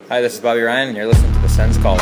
Hi, this is Bobby Ryan, and you're listening to the Sens Column.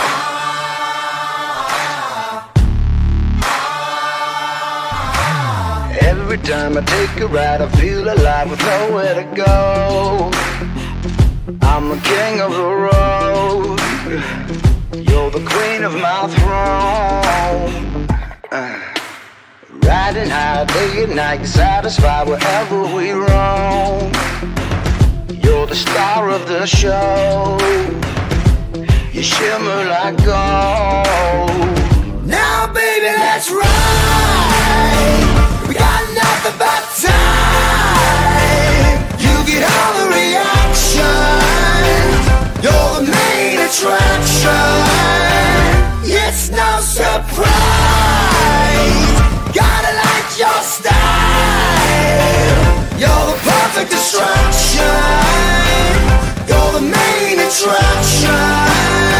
Every time I take a ride, I feel alive with nowhere to go. I'm the king of the road. You're the queen of my throne. Riding high day and night, satisfied wherever we roam. You're the star of the show. You shimmer like gold. Now, baby, let's ride. We got nothing but time. You get all the reaction. You're the main attraction. It's no surprise. Gotta like your style. You're the perfect distraction. You're the main attraction.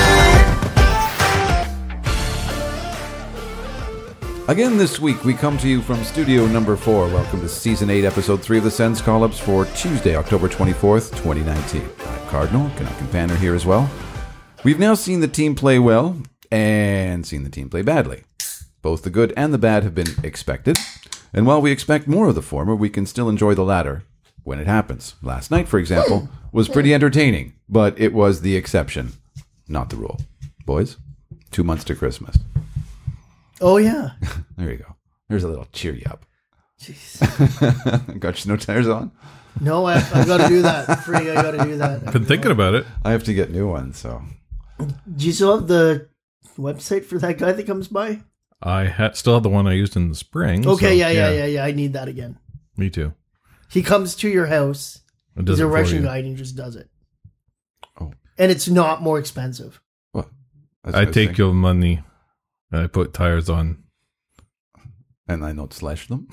Again this week, we come to you from studio number 4. Welcome to Season 8, Episode 3 of the Sens Call-Ups for Tuesday, October 24th, 2019. I'm Cardinal, Canuck and Panner here as well. We've now seen the team play well and seen the team play badly. Both the good and the bad have been expected. And while we expect more of the former, we can still enjoy the latter when it happens. Last night, for example, was pretty entertaining, but it was the exception, not the rule. Boys, 2 months to Christmas. Oh, yeah. There you go. There's a little cheer you up. Jeez. Got your snow tires on? No, I've got to do that. Frig, I got to do that. Been thinking about it. I have to get new ones, so. Do you still have the website for that guy that comes by? I still have the one I used in the spring. Okay, so, yeah. I need that again. Me too. He comes to your house. It does He's a it for Russian you. guy and he just does it. Oh. And it's not more expensive. What? I take your money and I put tires on. And I don't slash them?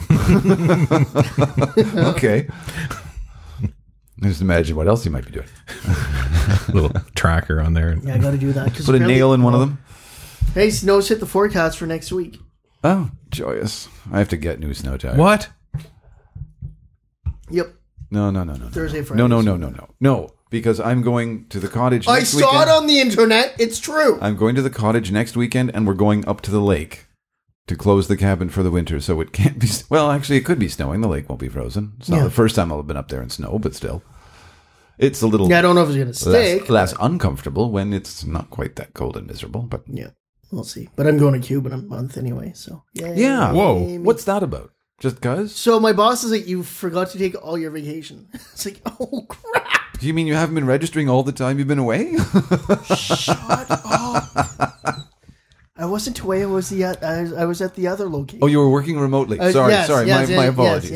Okay. Just imagine what else you might be doing. Little tracker on there. Yeah, I got to do that. 'cause Put a apparently- nail in one of them? Hey, snows hit the forecast for next week. Oh, joyous. I have to get new snow tires. What? Yep. No. Thursday, Friday. No, because I'm going to the cottage I next saw weekend. it on the internet. It's true. I'm going to the cottage next weekend, and we're going up to the lake to close the cabin for the winter, so it can't be... Well, actually, it could be snowing. The lake won't be frozen. It's not Yeah. the first time I'll have been up there in snow, but still. It's a little Yeah, I don't know if it's going to stick. less uncomfortable when it's not quite that cold and miserable, but... Yeah, we'll see. But I'm going to Cuba in a month anyway, so. Yay. Yeah. Whoa. What's that about? Just because? So my boss is like, you forgot to take all your vacation. It's like, oh, crap. Do you mean you haven't been registering all the time you've been away? Shut up. I wasn't away. I was at the other location. Oh, you were working remotely. Sorry. My apologies.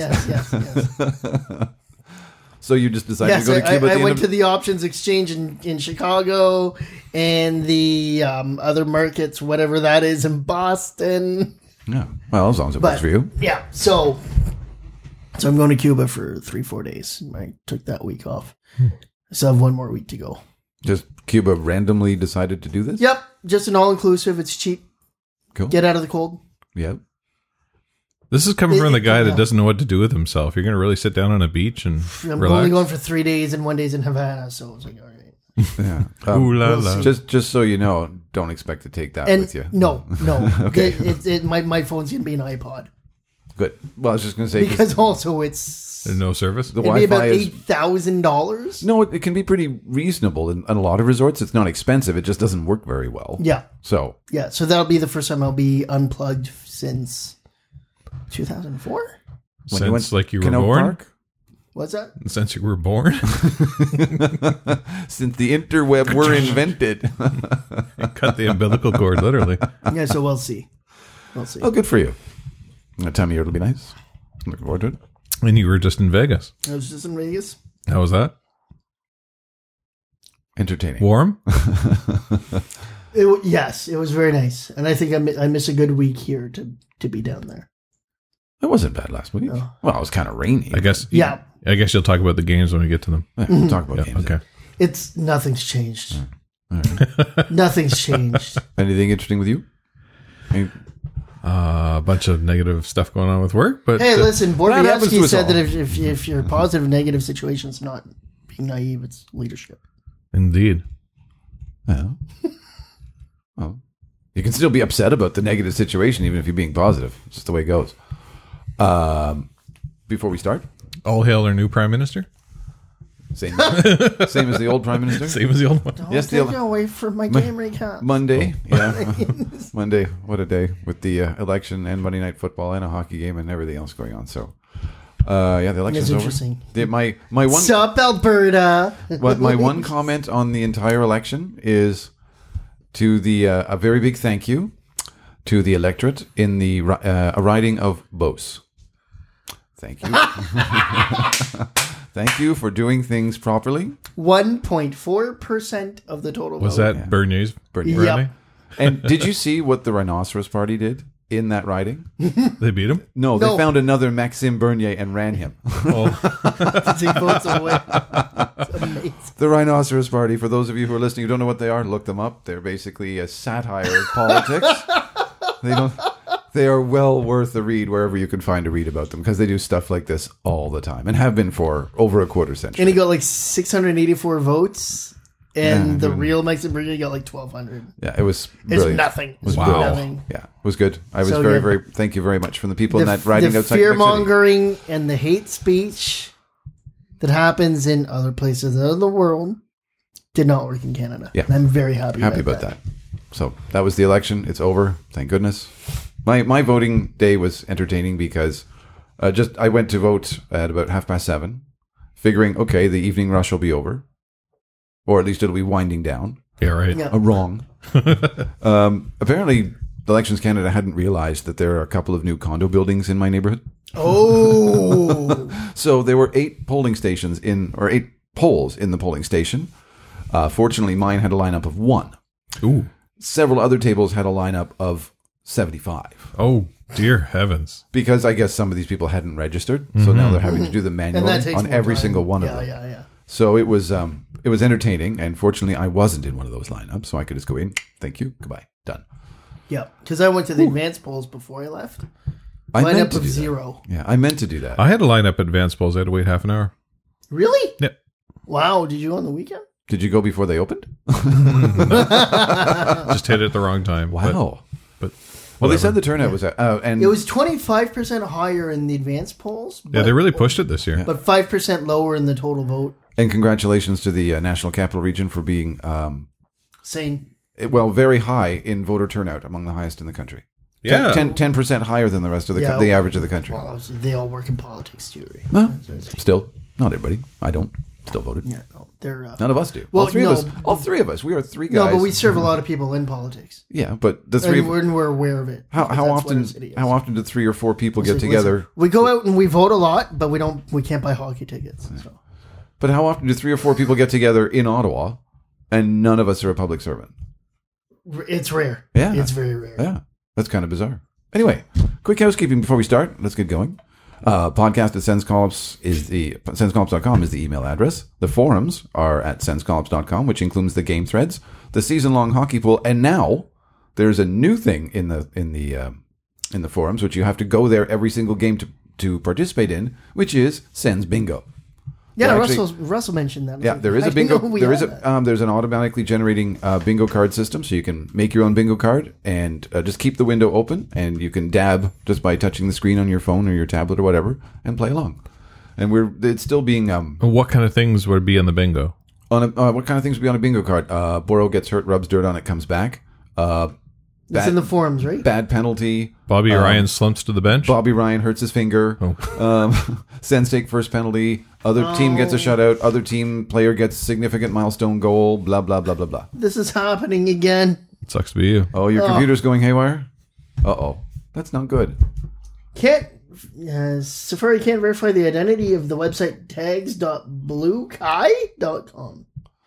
Yes. So you just decided Yes, to go to Cuba I at the went end to the options exchange in Chicago and the other markets, whatever that is, in Boston. Yeah. Well, as long as it works for you. Yeah. So I'm going to Cuba for 3-4 days. I took that week off. I still have one more week to go. Just Cuba randomly decided to do this? Yep. Just an all-inclusive. It's cheap. Cool. Get out of the cold. Yep. This is coming from the guy that doesn't know what to do with himself. You're going to really sit down on a beach and I'm relax? only going for 3 days and 1 day's in Havana, so I was like, all right. Yeah. Ooh la we'll la. see. Just so you know, don't expect to take that And with you. no. Okay. My phone's going to be an iPod. Good. Well, I was just going to say... Because also it's... There's no service? the It'd be about Wi-Fi is... $8,000. No, it can be pretty reasonable. In a lot of resorts, it's not expensive. It just doesn't work very well. Yeah. So... Yeah, so that'll be the first time I'll be unplugged since 2004? Since like you were Canal born? Park? What's that? Since you were born? Since the interweb were invented. Cut the umbilical cord, literally. Yeah, so we'll see. We'll see. Oh, good for you. That time of year it'll be nice. Looking forward to it. And you were just in Vegas. I was just in Vegas. How was that? Entertaining. Warm? Yes, it was very nice. And I think I miss a good week here to be down there. It wasn't bad last week. No. Well, it was kind of rainy. I guess. Yeah. I guess you'll talk about the games when we get to them. Yeah, we'll talk about Yeah, games. okay. Nothing's changed. All right. Nothing's changed. Anything interesting with you? A bunch of negative stuff going on with work, but Hey, listen, that happens to Bordievsky us said all. that if your positive, negative situation's not being naive, it's leadership. indeed. Yeah. Well, you can still be upset about the negative situation, even if you're being positive. It's just the way it goes. Before we start, All hail our new prime minister. same as the old prime minister. Same as the old one. Don't Yes, take the- it away from my game recap. Monday, yeah, Monday. What a day with the election and Monday Night Football and a hockey game and everything else going on. So, the election's over. interesting. My one Sup, Alberta? my one comment on the entire election is to the a very big thank you to the electorate in the riding of Beauce. Thank you. Thank you for doing things properly. 1.4% of the total Was vote. that Bernier's? Bernier. Yep. And did you see what the Rhinoceros Party did in that riding? They beat him? No, they No. found another Maxime Bernier and ran him. Oh, To take votes away. It's amazing. The Rhinoceros Party, for those of you who are listening who don't know what they are, look them up. They're basically a satire of politics. They are well worth a read wherever you can find a read about them, because they do stuff like this all the time and have been for over a quarter century. And he got like 684 votes, and the real Mexican Brigade got like 1,200. Yeah, it was It's brilliant. nothing. It's Wow. nothing. Yeah, it was good. I was So very, good. very, thank you very much from the people in that riding the outside fear Quebec City. mongering and the hate speech that happens in other places of the world did not work in Canada. Yeah. And I'm very happy About that. So that was the election. It's over. Thank goodness. My voting day was entertaining because I went to vote at about 7:30, figuring, okay, the evening rush will be over, or at least it'll be winding down. yeah, right. Yeah. Wrong. Apparently, Elections Canada hadn't realized that there are a couple of new condo buildings in my neighborhood. Oh. So there were 8 polling stations or 8 polls in the polling station. Fortunately, mine had a lineup of 1. Ooh. Several other tables had a lineup of 75. Oh, dear heavens. Because I guess some of these people hadn't registered, so now they're having to do the manual And that takes on more every time. single one of Yeah, them. yeah. So it was entertaining, and fortunately, I wasn't in one of those lineups, so I could just go in. Thank you. Goodbye. Done. Yeah. Because I went to the advanced polls before I left. I meant Lineup to of do that. 0. Yeah, I meant to do that. I had to line up advanced polls. I had to wait half an hour. Really? Yep. Wow. Did you on the weekend? Did you go before they opened? Just hit it at the wrong time. Wow. But Well, they whatever. said the turnout was and It was 25% higher in the advanced polls, Yeah, they really pushed it this year. but 5% lower in the total vote. and congratulations to the National Capital Region for being Same. very high in voter turnout, among the highest in the country. Yeah. 10% higher than the rest of the Yeah. the average of the country. Well, obviously, they all work in politics too. Right? Well, still, not everybody. I don't. Still voted. Yeah, no, they're. None of us do. Well, all three no. of us. All 3 of us. We are 3 guys. No, but we serve a lot of people in politics, Yeah, but the 3 and of we're aware of it. how because that's what often our city is. how often do 3 or 4 people get Listen, together? we go out and we vote a lot, but we can't buy hockey tickets. So. But how often do 3 or 4 people get together in Ottawa, and none of us are a public servant? It's rare. Yeah. It's very rare. Yeah, that's kind of bizarre. Anyway, quick housekeeping before we start. Let's get going. Podcast at senscollops.com is the email address. The forums are at senscollops.com, which includes the game threads, the season-long hockey pool, and now there's a new thing in the forums, which you have to go there every single game to participate in, which is Sens Bingo. Yeah, Well, actually- Russell mentioned that. Yeah, there is I a bingo. didn't know we There is had that. there's an automatically generating bingo card system, so you can make your own bingo card and just keep the window open, and you can dab just by touching the screen on your phone or your tablet or whatever, and play along. And it's still being What kind of things would be on the bingo? on what kind of things would be on a bingo card? Boro gets hurt, rubs dirt on it, comes back. It's in the forums, right? Bad penalty. Bobby Ryan slumps to the bench. Bobby Ryan hurts his finger. Sens take first penalty. Other team gets a shutout. Other team player gets significant milestone goal. Blah blah blah blah blah. This is happening again. Sucks to be you. Oh, your computer's going haywire? Uh-oh. That's not good. Safari can't verify the identity of the website tags.bluekai.com.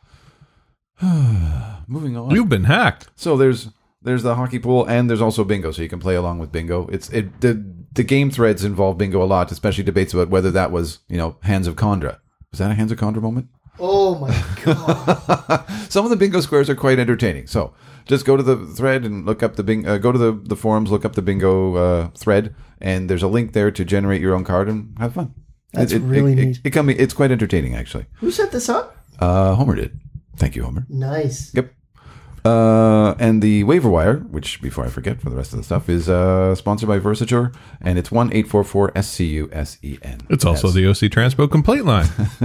Moving on. You've been hacked. So there's the hockey pool, and there's also bingo, so you can play along with bingo. The game threads involve bingo a lot, especially debates about whether that was, Hands of Condra. Was that a Hands of Condra moment? Oh my god. Some of the bingo squares are quite entertaining. So just go to the thread and look up go to the forums, look up the bingo thread, and there's a link there to generate your own card and have fun. That's really neat. It's quite entertaining, actually. Who set this up? Homer did. Thank you, Homer. Nice. Yep. And the waiver wire, which before I forget for the rest of the stuff, is sponsored by Versature, and it's 1-844-SCUSEN. It's also the OC Transpo complaint line.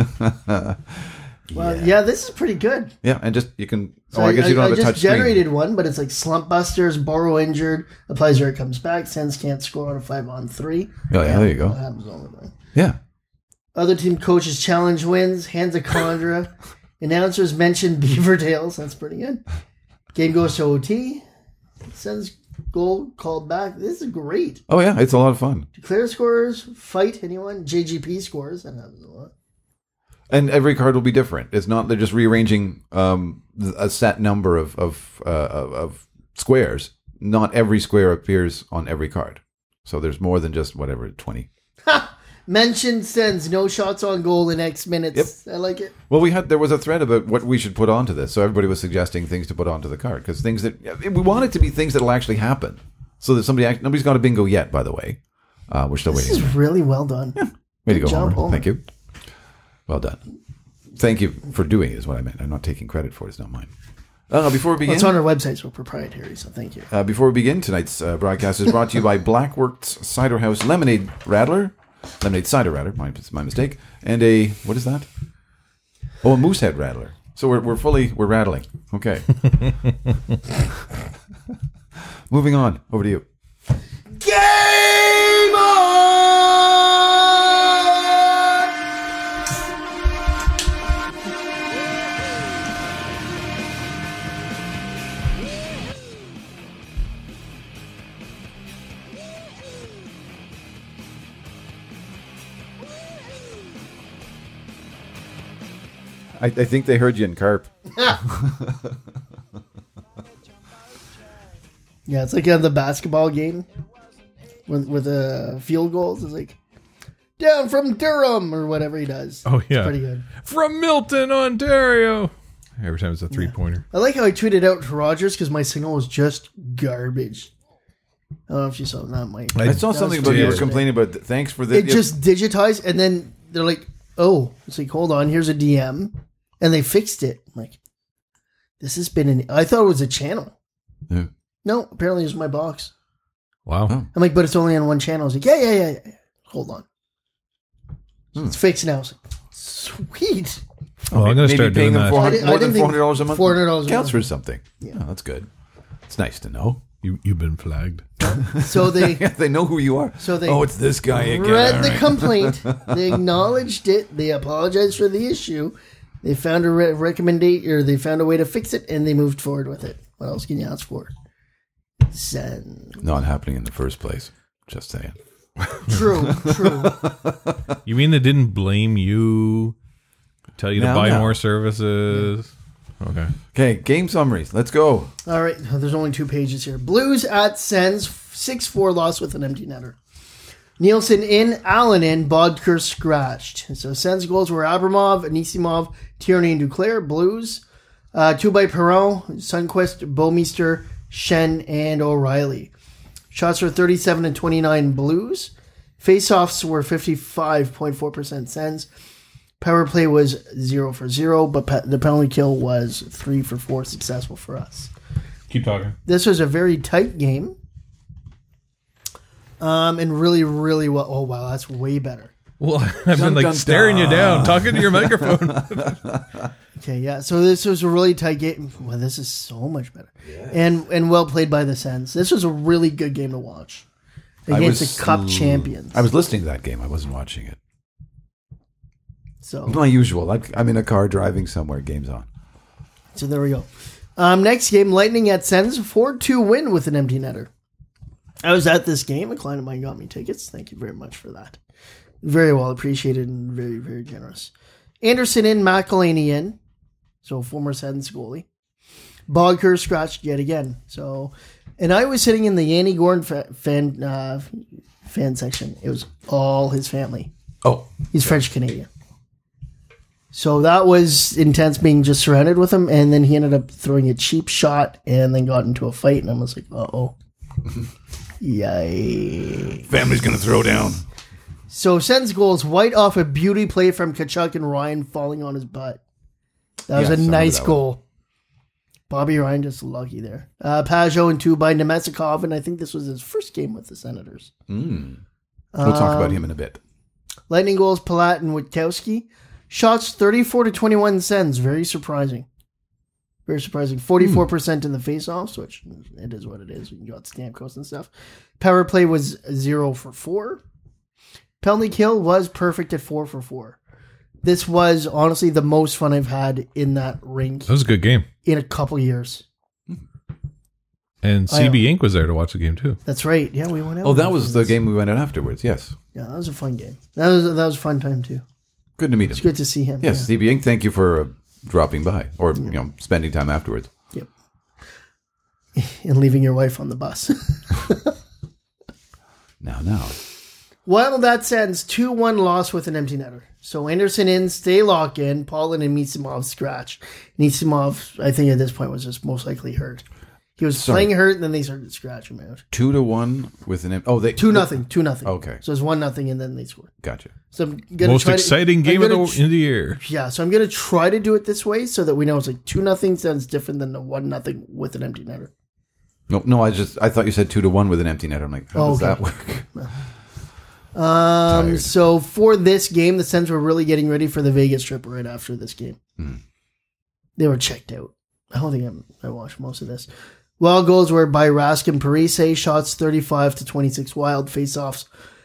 Well, yeah, this is pretty good. Yeah, and just you can. So I guess you don't have a touch just generated one, but it's like Slump Busters, Borrow Injured, applies where it comes back, Sens can't score on a 5-on-3. Oh, yeah, there you go. That happens all the time. Yeah. Other team coaches challenge wins, hands a Condra. Announcers mention Beaverdales. That's pretty good. Game goes to OT. Sens goal called back. This is great. Oh, yeah, it's a lot of fun. Declare scores, fight anyone. JGP scores. That happens a lot. And every card will be different. It's not they're just rearranging a set number of squares. Not every square appears on every card. So there's more than just whatever 20. Mention Sens no shots on goal in X minutes. Yep. I like it. Well, there was a thread about what we should put onto this. So everybody was suggesting things to put onto the card because things that we want it to be things that will actually happen. So that nobody's got a bingo yet. By the way, we're still waiting. This is really well done. Yeah. Way to go, job, Homer. Thank you. Well done. Thank you for doing it is what I meant. I'm not taking credit for it. It's not mine. Before we begin... It's on our website, so proprietary, so thank you. Before we begin, tonight's broadcast is brought to you by Blackworks Cider House Lemonade Cider Rattler, my mistake, and a... What is that? Oh, a Moosehead Rattler. So we're rattling. Okay. Moving on. Over to you. Game on! I think they heard you in Carp. Yeah, it's like the basketball game with field goals. It's like, down from Durham or whatever he does. Oh, yeah. It's pretty good. From Milton, Ontario. Every time it's a three-pointer. I like how I tweeted out to Rogers because my signal was just garbage. I don't know if you saw that, Mike. I saw something about you were complaining about. Thanks for this. It just digitized, and then they're like, oh, it's like, hold on, here's a DM. And they fixed it. I'm like, this has been I thought it was a channel. Yeah. No, apparently it's my box. Wow. Oh. I'm like, but it's only on one channel. I was like, yeah. Hold on. It's fixed now. I was like, sweet. Well, I'm going to start doing that. More than $400 a month. $400 counts for something. Yeah, that's good. It's nice to know. You've been flagged. So they know who you are. So they it's this guy again. read the complaint. They acknowledged it. They apologized for the issue. They found a recommendation, or they found a way to fix it, and they moved forward with it. What else can you ask for? Zen. Not happening in the first place. Just saying. True. You mean they didn't blame you? Tell you to buy more services? Okay, game summaries. Let's go. All right, there's only 2 pages here. Blues at Sens, 6-4 loss with an empty netter. Nielsen in, Allen in, Bodker scratched. So Sens goals were Abramov, Anisimov, Tierney, and Duclair. Blues, 2 by Perron, Sundquist, Bouwmeester, Shen, and O'Reilly. Shots were 37 and 29 Blues. Faceoffs were 55.4% Sens. Power play was 0 for 0, but the penalty kill was 3 for 4 successful for us. Keep talking. This was a very tight game. And really, really well. Oh, wow, that's way better. Well, I've been staring you down, talking to your microphone. Okay, yeah. So this was a really tight game. Well, this is so much better. Yeah. And well played by the Sens. This was a really good game to watch against the Cup champions. I was listening to that game. I wasn't watching it. So my usual. I'm in a car driving somewhere. Game's on. So there we go. Next game, Lightning at Sens, 4-2 win with an empty netter. I was at this game. A client of mine got me tickets. Thank you very much for that. Very well appreciated and very, very generous. Anderson in, McElhaney in. So former Sens goalie. Bodker scratched yet again. So, and I was sitting in the Yanni Gordon fan section. It was all his family. Oh. He's French Canadian. So that was intense being just surrounded with him. And then he ended up throwing a cheap shot and then got into a fight. And I was like, uh-oh. Yay. Family's going to throw down. So Sens goals, White off a beauty play from Tkachuk and Ryan falling on his butt. That was a nice goal. Bobby Ryan just lucky there. Pajot and 2 by Nemestikov, and I think this was his first game with the Senators. We'll talk about him in a bit. Lightning goals, Palat and Witkowski. Shots 34-21 Sens. Very surprising. Very surprising. 44% in the faceoffs, which it is what it is. You got Stamkos and stuff. Power play was 0 for 4. Penalty kill was perfect at 4 for 4. This was honestly the most fun I've had in that rink. That was a good game. In a couple years. And CB Inc. was there to watch the game too. That's right. Yeah, we went out. Oh, that was the game we went out afterwards. Yes. Yeah, that was a fun game. That was a fun time too. Good to meet him. It's good to see him. Yes, yeah. CB Inc., thank you for dropping by or spending time afterwards. Yep. And leaving your wife on the bus. Now. Well, that sends 2-1 loss with an empty netter. So Anderson in, stay locked in. Paulin and Nisimov scratch. Nisimov, I think at this point, was just most likely hurt. He was playing hurt, and then they started to scratch him out. 2-1 with an... Oh, they... 2-0. 2-0. Okay. So it's 1-0, and then they scored. Gotcha. So I'm gonna Most exciting game in the year. Yeah, so I'm going to try to do it this way so that we know it's like 2-0 sounds different than the 1-0 with an empty netter. No, I thought you said 2-1 with an empty net. I'm like, how does that work? So for this game, the Sens were really getting ready for the Vegas trip right after this game. They were checked out. I don't think I watched most of this. Wild goals were by Rask and Parise. Shots 35-26 wild. Faceoffs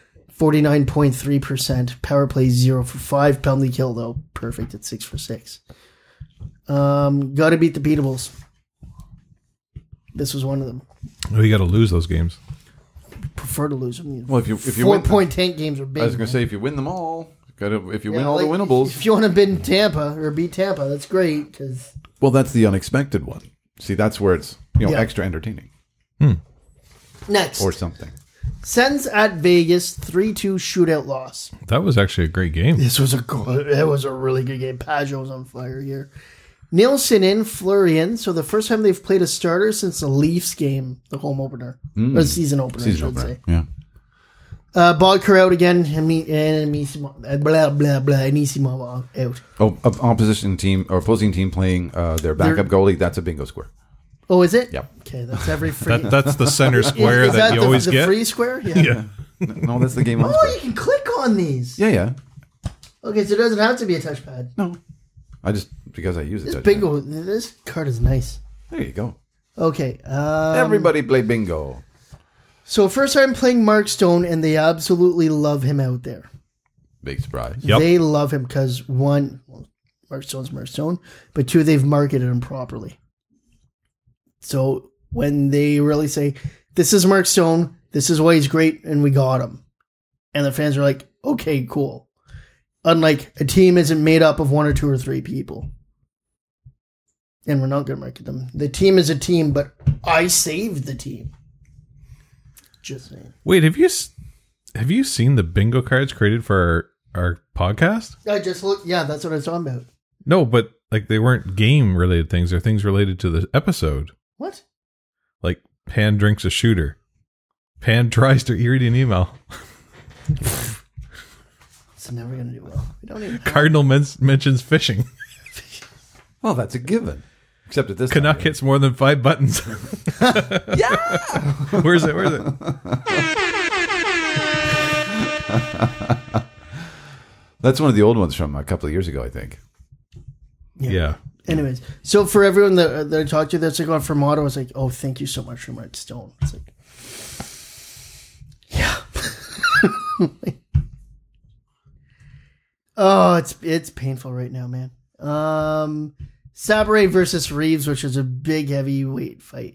49.3%. Power play 0 for 5. Penalty kill though perfect at 6 for 6. Got to beat the beatables. This was one of them. Oh, you got to lose those games. Prefer to lose them. Well, if you 4-point tank games are big. I was going to say if you win them all, if you win all the winnables. If you want to beat Tampa, that's great. Well, that's the unexpected one. See, that's where it's extra entertaining. Next or something. Sens at Vegas 3-2 shootout loss. That was actually a great game. It was a really good game. Pajot was on fire here. Nielsen in, Fleury in. So the first time they've played a starter since the Leafs game, the home opener. Or the season opener, I should say. Yeah. Bodker out again, and Nisimov out. Oh, opposing team playing their backup goalie, that's a bingo square. Oh, is it? Yep. Okay, that's every free. That's the center square is that you always the get. Free square? Yeah. No, that's the game on Oh, you can click on these. Yeah. Okay, so it doesn't have to be a touchpad. No. Because I use it. This bingo, this card is nice. There you go. Okay. Everybody play bingo. So first time playing Mark Stone, and they absolutely love him out there. Big surprise. Yep. They love him because one, Mark Stone's Mark Stone, but two, they've marketed him properly. So when they really say, this is Mark Stone, this is why he's great, and we got him. And the fans are like, okay, cool. Unlike a team isn't made up of 1 or 2 or 3 people. And we're not going to market them. The team is a team, but I saved the team. Just saying. Wait, have you seen the bingo cards created for our podcast? I just looked. Yeah, that's what I was talking about. No, but like they weren't game related things. They're things related to the episode. What? Like Pan drinks a shooter. Pan tries to read an email. It's never going to do well. We don't even. Cardinal mentions fishing. Well, that's a given. Except at this Canuck time, hits more than 5 buttons. Yeah. Where's it? That's one of the old ones from a couple of years ago, I think. Yeah. Anyways, so for everyone that I talked to that's like on from Ottawa, it's like, oh, thank you so much for Mark Stone. It's like, yeah. Oh, it's painful right now, man. Sabare versus Reeves, which is a big heavyweight fight.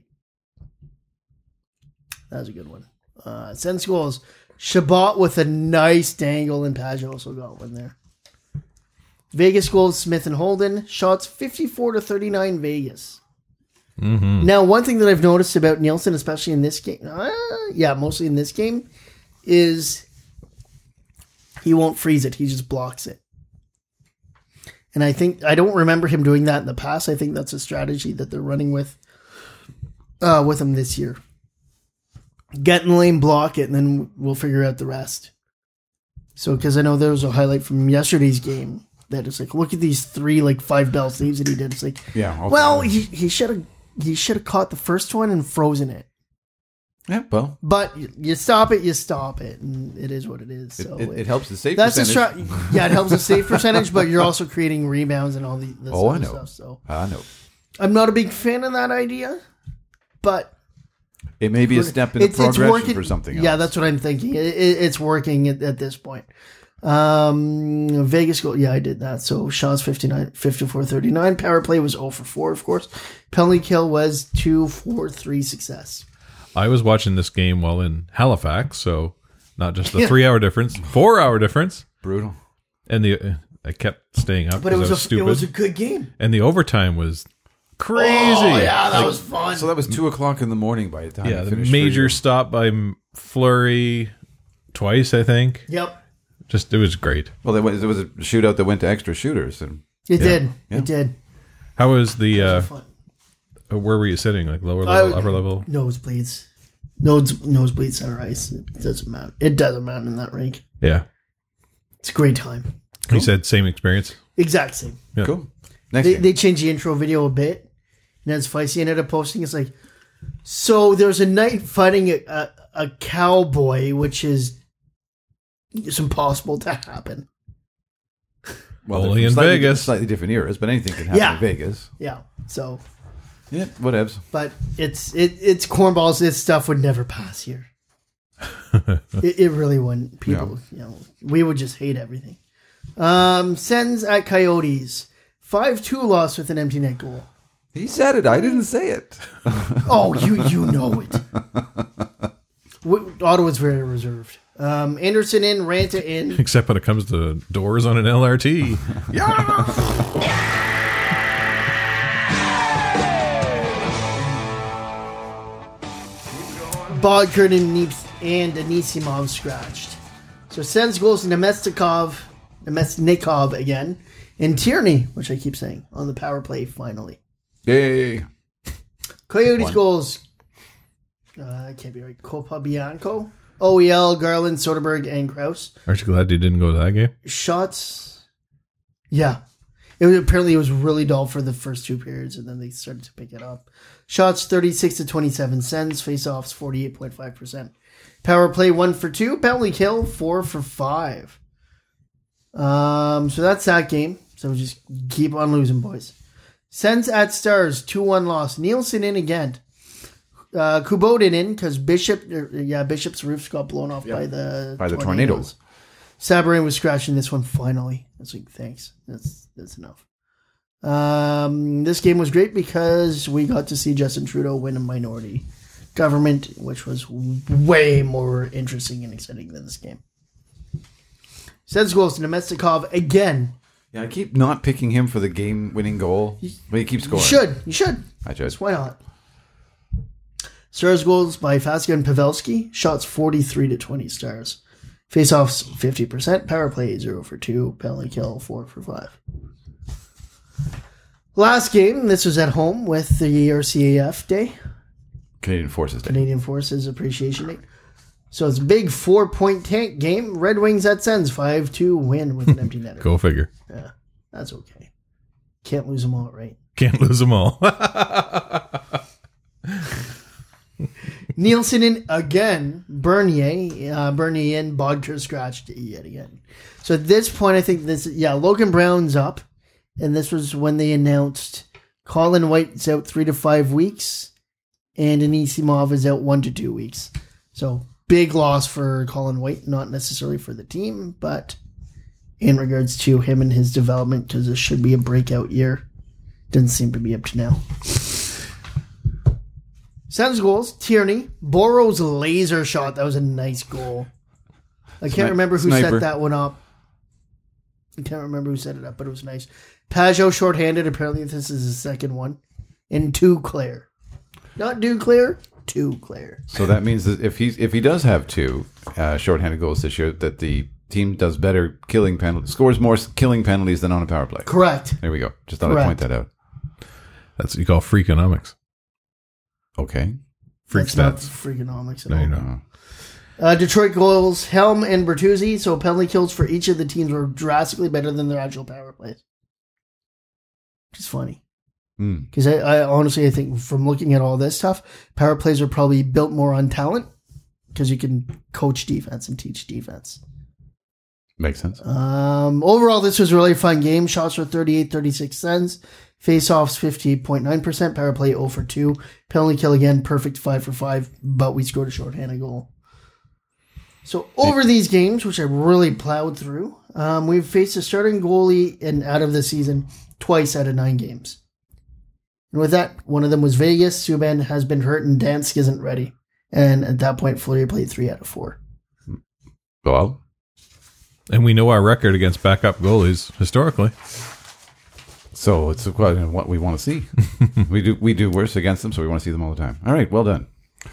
That was a good one. Sens goals. Shabbat with a nice dangle, and Pajot also got one there. Vegas goals, Smith and Holden. Shots 54-39 Vegas. Mm-hmm. Now, one thing that I've noticed about Nielsen, especially in this game, mostly in this game, is he won't freeze it. He just blocks it. And I don't remember him doing that in the past. I think that's a strategy that they're running with him this year. Get in the lane, block it, and then we'll figure out the rest. So, because I know there was a highlight from yesterday's game that is like, look at these 3 5 bell saves that he did. It's like, yeah. Okay. well, he should have he should have caught the first one and frozen it. Yeah, well, But you stop it, and it is what it is. So it helps the save that's percentage. it helps the save percentage, but you're also creating rebounds and all the I know. stuff. So I know. I'm not a big fan of that idea, but It may be a step in progression working for something else. Yeah, that's what I'm thinking. It's working at this point. Vegas goal. Yeah, I did that. So shots 54-39. Power play was 0 for 4, of course. Penalty kill was 2-4-3 success. I was watching this game while in Halifax, so not just the 3-hour difference, 4-hour difference. Brutal. And I kept staying up. But it was stupid. it was a good game. And the overtime was crazy. Oh, yeah, that was fun. So that was 2:00 in the morning by the time. Yeah, it the finished major for you. stop by Fleury twice, I think. Yep. It was great. Well, there was a shootout that went to extra shooters, and It did. Yeah. It did. How was the? Fun. Where were you sitting? Like lower level, upper level? Nosebleeds. Nosebleeds center ice. It doesn't matter. It doesn't matter in that rink. Yeah. It's a great time. You said same experience. Exact same. Yeah. cool. Next game. They changed the intro video a bit. And as Feisty ended up posting, it's like, so there's a knight fighting a cowboy, which is it's impossible to happen. Well, Only they're in slightly- Vegas. Slightly different eras, but anything can happen Yeah. in Vegas. Yeah. So, Yeah, whatevs. but it's cornballs. This stuff would never pass here. it really wouldn't. People, we would just hate everything. Sens at Coyotes. 5-2 loss with an empty net goal. He said it. I didn't say it. Oh, you know it. Ottawa's very reserved. Anderson in, Ranta in. Except when it comes to doors on an LRT. Bodkert and Anisimov scratched. So Sens goes to Nemesnikov again, and Tierney, which I keep saying, on the power play finally. Yay. Coyotes goals. It can't be right. Copa Bianco, OEL, Garland, Soderberg, and Krause. Aren't you glad you didn't go to that game? Shots. Yeah. Apparently it was really dull for the first 2 periods, and then they started to pick it up. Shots 36-27. Sens. Face-offs 48.5%. Power play 1 for 2. Penalty kill 4 for 5. So that's that game. So just keep on losing, boys. Sens at Stars 2-1 loss. Nielsen in again. Kubota in because Bishop's roofs got blown off by the tornadoes. Sabourin was scratching this one finally. That's like, thanks. That's enough. This game was great because we got to see Justin Trudeau win a minority government, which was way more interesting and exciting than this game. Sens goals to Nemesnikov again. Yeah, I keep not picking him for the game-winning goal, but he keeps scoring. You should. I judge. Why not? Stars goals by Fasca and Pavelski. Shots 43-20 Stars. Face-offs 50%. Power play 0 for 2. Penalty kill 4 for 5. Last game. This was at home with the RCAF Day. Canadian Forces Day. Canadian Forces Appreciation Day. So it's a big 4-point tank game. Red Wings at Sens 5-2 win with an empty netter. Go figure. Yeah, that's okay. Can't lose them all, right? Can't lose them all. Nielsen in again. Bernier in. Bodker scratched yet again. So at this point, I think Logan Brown's up. And this was when they announced Colin White's out 3 to 5 weeks. And Anisimov is out 1 to 2 weeks. So big loss for Colin White, not necessarily for the team, but in regards to him and his development, because this should be a breakout year. Doesn't seem to be up to now. Sens goals, Tierney, Boro's laser shot. That was a nice goal. I can't remember who set that one up. I can't remember who set it up, but it was nice. Pajot shorthanded. Apparently this is his second one. And Duclair. Not Duclair, Duclair. So that means that if he does have 2 shorthanded goals this year, that the team does better killing penalties, scores more killing penalties than on a power play. Correct. There we go. Just thought I'd point that out. That's what you call freakonomics. Okay. Freak That's not stats. freakonomics at No, all. you know. Detroit goals, Helm and Bertuzzi. So penalty kills for each of the teams were drastically better than their actual power plays. Which is funny. Because I honestly, I think from looking at all this stuff, power plays are probably built more on talent because you can coach defense and teach defense. Makes sense. Overall, this was a really fun game. Shots were 38-36 Sens. Face-offs 58.9%. Power play 0 for 2. Penalty kill again, perfect 5 for 5, but we scored a shorthanded goal. So over these games, which I really plowed through, we've faced a starting goalie and out of the season twice out of 9 games. And with that, one of them was Vegas. Subban has been hurt and Dansk isn't ready. And at that point, Fleury played 3 out of 4. Well, and we know our record against backup goalies historically. so it's a question of what we want to see. we do worse against them, so we want to see them all the time. All right, well done.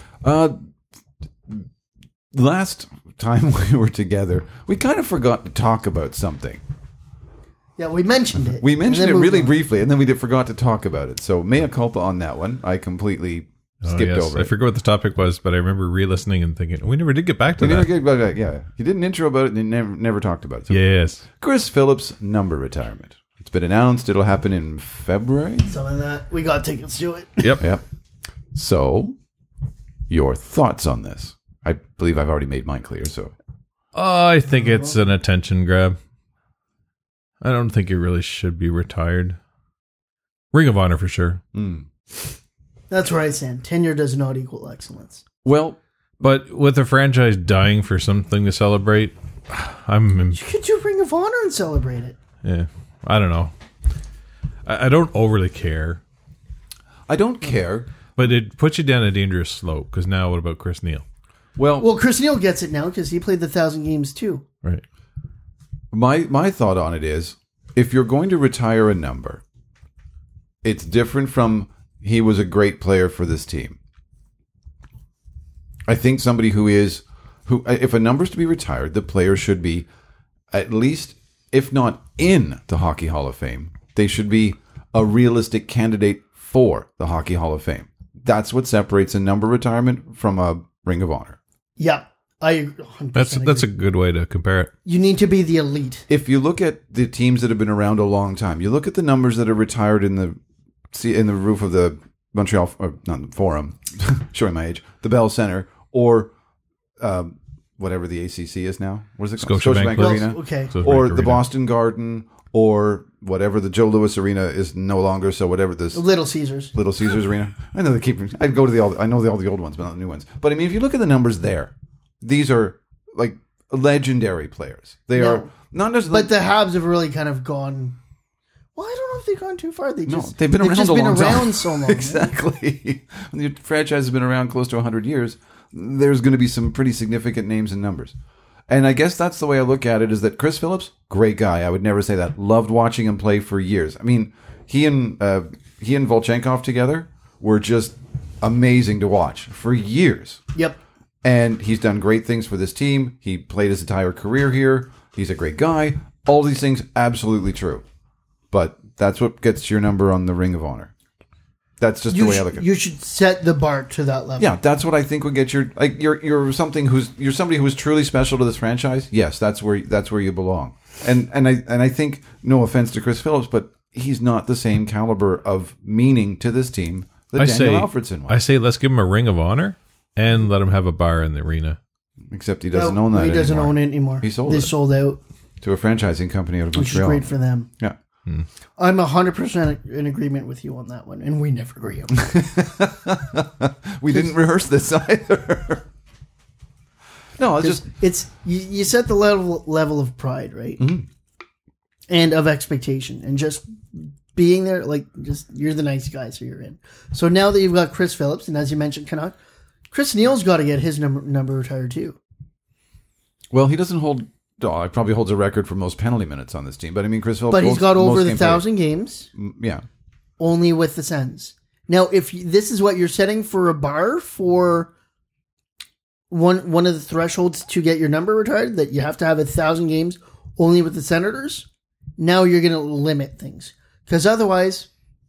Last time we were together, we kind of forgot to talk about something. Yeah, we mentioned it. We mentioned it really briefly, and then we forgot to talk about it. So mea culpa on that one. I completely skipped over it. I forget what the topic was, but I remember re-listening and thinking, we never did get back to that. Yeah, you did an intro about it, and you never talked about it. So Yes. Chris Phillips' number retirement. It's been announced. It'll happen in February. Something that we got tickets to it. Yep. So, your thoughts on this? I believe I've already made mine clear. So, I think it's an attention grab. I don't think it really should be retired. Ring of Honor for sure. That's where I stand. Tenure does not equal excellence. well, But with the franchise dying for something to celebrate, You could do Ring of Honor and celebrate it. I don't know. I don't overly care, I don't care. but it puts you down a dangerous slope. Because now, what about Chris Neal? Well, Chris Neal gets it now because he played the 1,000 games too. Right. My thought on it is, if you're going to retire a number, it's different from he was a great player for this team. I think somebody who if a number's to be retired, the player should be at least, if not in the Hockey Hall of Fame, they should be a realistic candidate for the Hockey Hall of Fame. That's what separates a number retirement from a Ring of Honor. Yeah, I 100% That's a agree. good way to compare it. You need to be the elite. If you look at the teams that have been around a long time, you look at the numbers that are retired in the roof of the Montreal, not the Forum, showing my age, the Bell Center, or whatever the ACC is now. What is it called? Scotiabank Arena. Okay. So Or Arena. the Boston Garden, or whatever the Joe Louis Arena is no longer. So whatever this Little Caesars. Little Caesars Arena. I know they keep. I go to all the old ones, but not the new ones. But I mean, if you look at the numbers there, these are like legendary players. They are not necessarily. But the Habs have really kind of gone. Well, I don't know if they've gone too far. They've been around just a been long time. around so long. Exactly. When the franchise has been around close to 100 years, there's going to be some pretty significant names and numbers. And I guess that's the way I look at it, is that Chris Phillips, great guy. I would never say that. Loved watching him play for years. I mean, he and Volchenkov together were just amazing to watch for years. Yep. And he's done great things for this team. He played his entire career here. He's a great guy. All these things, absolutely true. But that's what gets your number on the Ring of Honor. That's just the way I look at it. You should set the bar to that level. Yeah, that's what I think would get you're somebody who is truly special to this franchise. Yes, that's where you belong. And I think, no offense to Chris Phillips, but he's not the same caliber of meaning to this team that Daniel Alfredson was. I say let's give him a Ring of Honor and let him have a bar in the arena. Except he doesn't own that. He doesn't anymore. own it anymore. He sold They it sold out, to a franchising company out of which is Montreal. great for them. Yeah. I'm 100% in agreement with you on that one, and we never agree on that. We didn't rehearse this either. No, It's you set the level of pride, right? Mm-hmm. And of expectation, and just being there, like, just you're the nice guy, so you're in. So now that you've got Chris Phillips, and as you mentioned, Canuck, Chris Neal's got to get his number retired too. Well, he doesn't hold. Oh, he probably holds a record for most penalty minutes on this team. But I mean, Chris Phillips. But he's got most over the game 1,000 games. Yeah. Only with the Sens. Now, if this is what you're setting for a bar for one of the thresholds to get your number retired, that you have to have 1,000 games only with the Senators, now you're going to limit things. Because otherwise,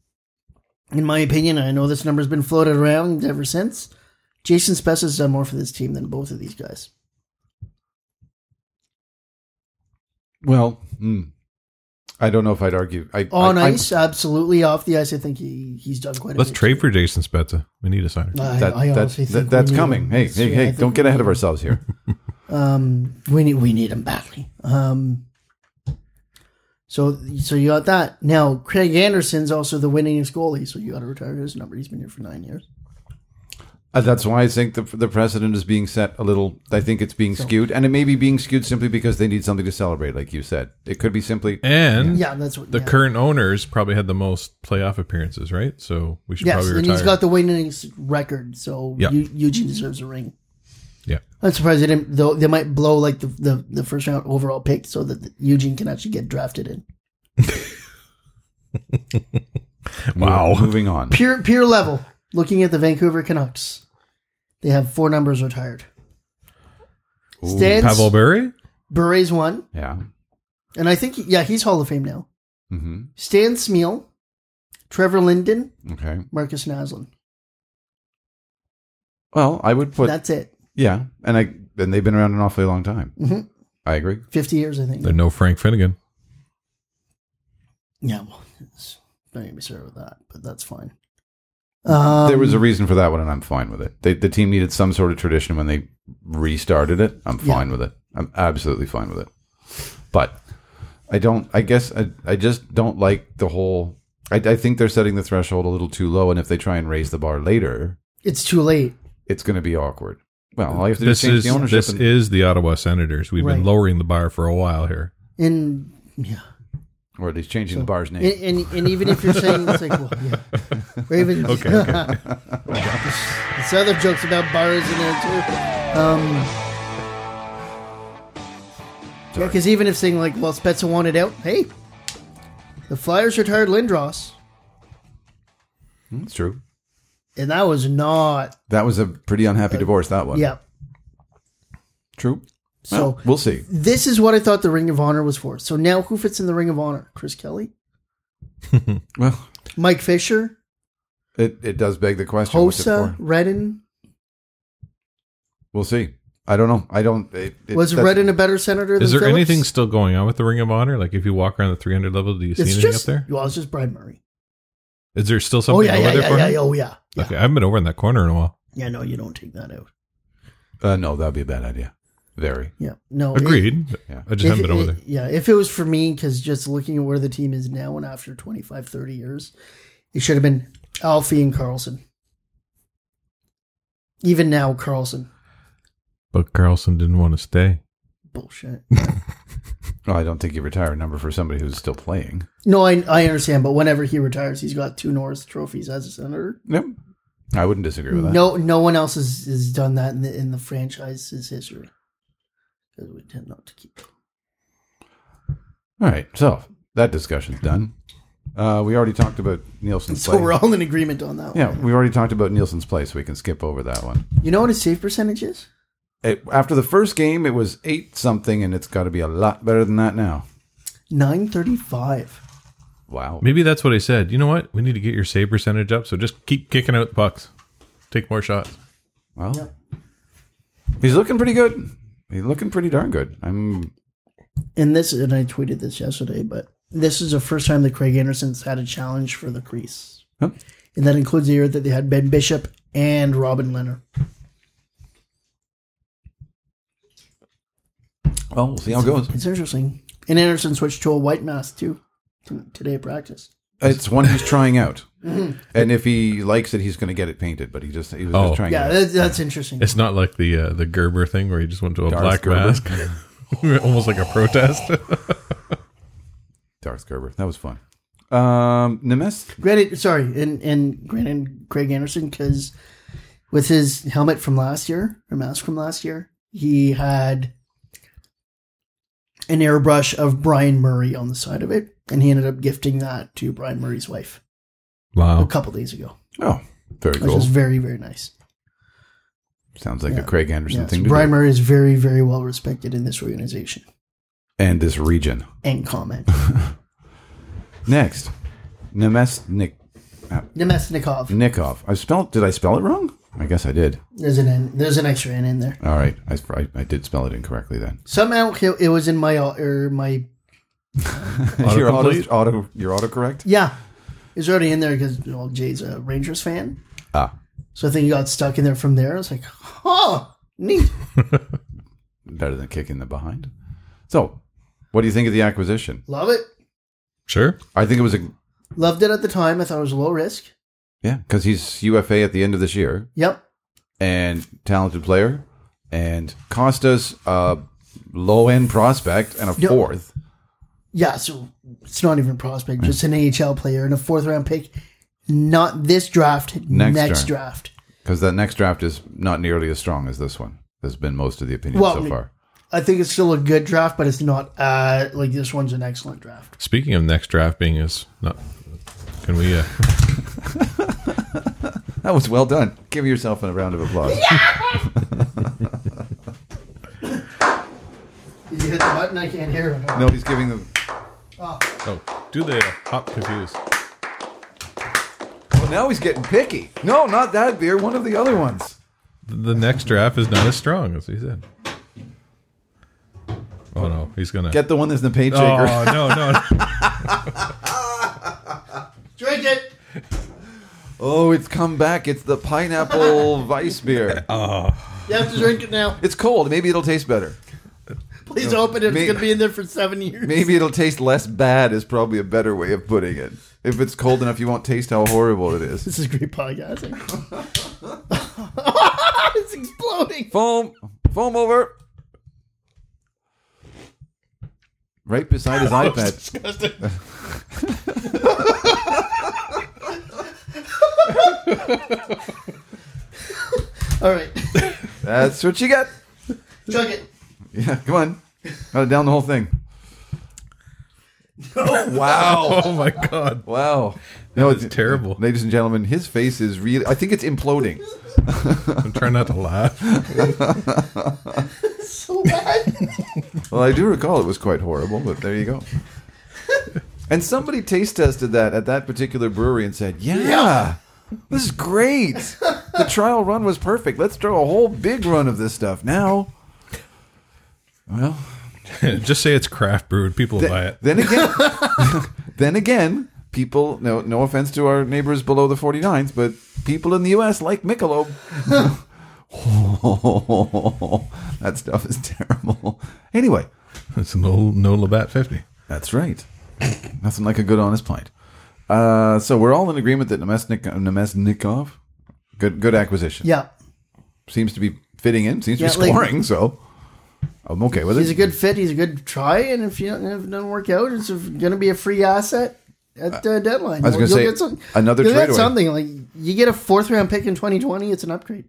in my opinion, I know this number's been floated around ever since, Jason Spezza's done more for this team than both of these guys. Well, I don't know if I'd argue. On ice, absolutely. Off the ice, I think he's done quite a bit. Let's trade for Jason Spezza. We need a signer. I honestly think that's we need coming. him. Hey! Don't get ahead of ourselves here. We need him badly. So you got that. Now, Craig Anderson's also the winningest goalie, so you got to retire his number. He's been here for 9 years. That's why I think the precedent is being set a little. I think it's being skewed, and it may be being skewed simply because they need something to celebrate, like you said. It could be simply. And yeah, that's what the current owners probably had the most playoff appearances, right? So we should probably retire. And he's got the winnings record, so Eugene deserves a ring. Yeah, I'm surprised they didn't. Though they might blow like the first round overall pick so that Eugene can actually get drafted in. Wow. Moving on. Pure level. Looking at the Vancouver Canucks, they have 4 numbers retired. Pavel Bure? Bure's one. Yeah. And I think, he's Hall of Fame now. Mm-hmm. Stan Smeel, Trevor Linden, Okay. Marcus Naslund. Well, I would put. That's it. Yeah, and they've been around an awfully long time. Mm-hmm. I agree. 50 years, I think. There's no Frank Finnegan. Yeah, well, don't get me started with that, but that's fine. There was a reason for that one, and I'm fine with it. The team needed some sort of tradition when they restarted it. I'm fine with it. I'm absolutely fine with it. But I just don't like the whole. I think they're setting the threshold a little too low, and if they try and raise the bar later, it's too late. It's going to be awkward. Well, all you have to do is change the ownership. This is the Ottawa Senators. We've been lowering the bar for a while here. Or at least changing the bar's name. And even if you're saying it's like, well, or even Okay. there's other jokes about bars in there too. Because even if saying like, well, Spezza wanted out, hey, the Flyers retired Lindros, That's true. and that was not. That was a pretty unhappy divorce. That one. Yeah. True. So Well, we'll see. This is what I thought the Ring of Honor was for. So now who fits in the Ring of Honor? Chris Kelly? Well, Mike Fisher? it does beg the question. What's it Hossa? for? Redden? We'll see. I don't know. I don't. Was Redden a better senator than Is there Phillips? anything still going on with the Ring of Honor? Like if you walk around the 300 level, do you see anything up there? Well, it's just Brian Murray. Is there still something over there for him? Yeah. Okay, I haven't been over in that corner in a while. Yeah, no, you don't take that out. No, that'd be a bad idea. Very. Yeah, no. Agreed. I just haven't been over there. Yeah, if it was for me, because just looking at where the team is now and after 25, 30 years, it should have been Alfie and Carlson. Even now, Carlson. But Carlson didn't want to stay. Bullshit. Well, I don't think you retire a number for somebody who's still playing. No, I understand, but whenever he retires, he's got 2 Norris trophies as a senator. Yep. I wouldn't disagree with that. No one else has done that in the franchise's history. Because we tend not to keep. All right. So that discussion's done. We already talked about Nielsen's So play. we're all in agreement on that Yeah, one. we already talked about Nielsen's play, so we can skip over that one. You know what his save percentage is? After the first game, it was 8-something, and it's got to be a lot better than that now. 935. Wow. Maybe that's what I said. You know what? We need to get your save percentage up, so just keep kicking out the pucks. Take more shots. Well, he's looking pretty good. He's looking pretty darn good. And I tweeted this yesterday, but this is the first time that Craig Anderson's had a challenge for the crease. Huh? And that includes the year that they had Ben Bishop and Robin Leonard. Well, we'll see how it goes. It's interesting. And Anderson switched to a white mask, too, today at practice. It's one he's trying out. And if he likes it, he's going to get it painted, but he was just trying it out. Yeah, that's interesting. It's not like the Gerber thing where he just went to a Darth black Gerber. mask. Almost like a protest. Darth Gerber. That was fun. Nemes? Granted, Craig Anderson, because with his helmet from last year, or mask from last year, he had an airbrush of Brian Murray on the side of it, and he ended up gifting that to Brian Murray's wife a Wow. couple days ago, Oh, very which cool. was very, very nice. Sounds like a Craig Anderson Yeah, thing so to Brian do. Murray is very, very well respected in this organization And this region. and comment. Next. Nemesnikov. Nemesnikov. Did I spell it wrong? I guess I did. There's an N. There's an extra N in there. All right. I did spell it incorrectly then. Somehow it was in my Your Autocomplete? autocorrect? Yeah. It's already in there because Jay's a Rangers fan. Ah, So I think he got stuck in there from there. I was like, oh, neat. better than kicking them behind. So, what do you think of the acquisition? Love it. Sure. I think it was Loved it at the time. I thought it was low risk. because he's UFA at the end of this year Yep. and talented player, and cost us a low end prospect and a Yeah. fourth. Yeah, so it's not even a prospect, just an AHL player and a 4th round pick. Not this draft, next draft. Because that next draft is not nearly as strong as this one. Has been most of the opinion Well, so far. I think it's still a good draft, but it's not like this one's an excellent draft. Speaking of next draft being is not. Can we? That was well done. Give yourself a round of applause. Did you hit the button? I can't hear it. No, he's giving them. Oh, do the hop confused. Well, now he's getting picky. No, not that beer. One of the other ones. The next draft is not as strong as he said. Oh no, he's gonna Get the one that's in the paint shaker. Oh no! Drink it. Oh, it's come back. It's the pineapple Weiss beer. You have to drink it now. It's cold. Maybe it'll taste better. Please open it. It's Maybe- going to be in there for 7 years. Maybe it'll taste less bad is probably a better way of putting it. If it's cold enough, you won't taste how horrible it is. This is great podcasting. It's exploding. Foam over. Right beside his iPad. Disgusting. All right. That's what you got. Chug it. Yeah, come on. Got it down the whole thing. Wow. Oh my god! Wow. No, it's terrible. Ladies and gentlemen, his face is really... I think it's imploding. I'm trying not to laugh. So bad. Well, I do recall it was quite horrible, but there you go. And somebody taste tested that at that particular brewery and said, yeah, this is great. The trial run was perfect. Let's throw a whole big run of this stuff now. Well, Just say it's craft brewed. People will buy it. then again, people, no offense to our neighbors below the 49s, but people in the U.S. like Michelob. That stuff is terrible. Anyway. It's no Labatt 50. That's right. Nothing like a good honest pint. So we're all in agreement that Nemesnikov, good acquisition. Yeah. Seems to be fitting in. Seems to be Yeah, like- scoring. So I'm okay with He's it. a good fit. He's a good try. And if it doesn't work out, it's going to be a free asset at the deadline. I was gonna You'll say, get another you'll trade get away. something. Like, you get a 4th round pick in 2020, it's an upgrade.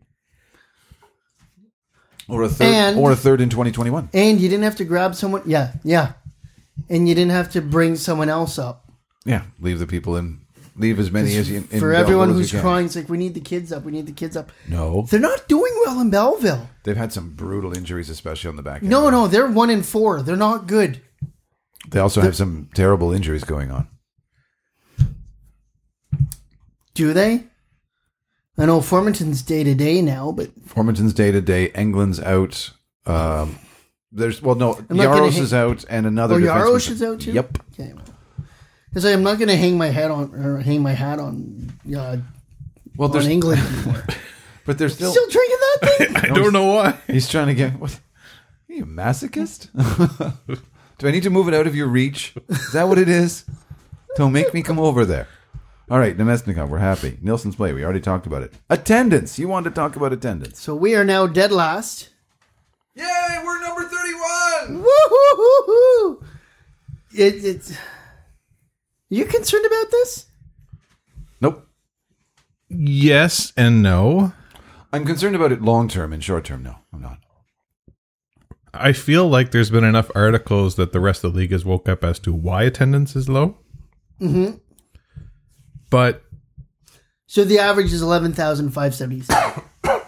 or a third in 2021. And you didn't have to grab someone. Yeah. And you didn't have to bring someone else up. Yeah, leave the people in. Leave as many as you. In For everyone Belleville as who's you can. crying, it's like, we need the kids up. We need the kids up. No, They're not doing well in Belleville. they've had some brutal injuries, especially on the back end. No, they're 1-4. They're not good. They also have some terrible injuries going on. Do they? I know Formanton's day to day now, but Formanton's day to day. England's out. There's I'm not gonna Yaros is out, and another. Yaros defenseman. is out too. Yep. Okay. It's like, I'm not going to hang my hat on Well, there's England anymore. but there's still. Still drinking that thing? I don't know why. He's trying to get. What? Are you a masochist? Do I need to move it out of your reach? Is that what it is? Don't make me come over there. All right, Nemesnikov, we're happy. Nilsson's play, we already talked about it. Attendance. You wanted to talk about attendance. So we are now dead last. Yay, we're number 31! Woo-hoo-hoo-hoo! It's. You concerned about this? Nope. Yes and no. I'm concerned about it long term and short term. No, I'm not. I feel like there's been enough articles that the rest of the league has woke up as to why attendance is low. Mm-hmm. But So the average is 11,577.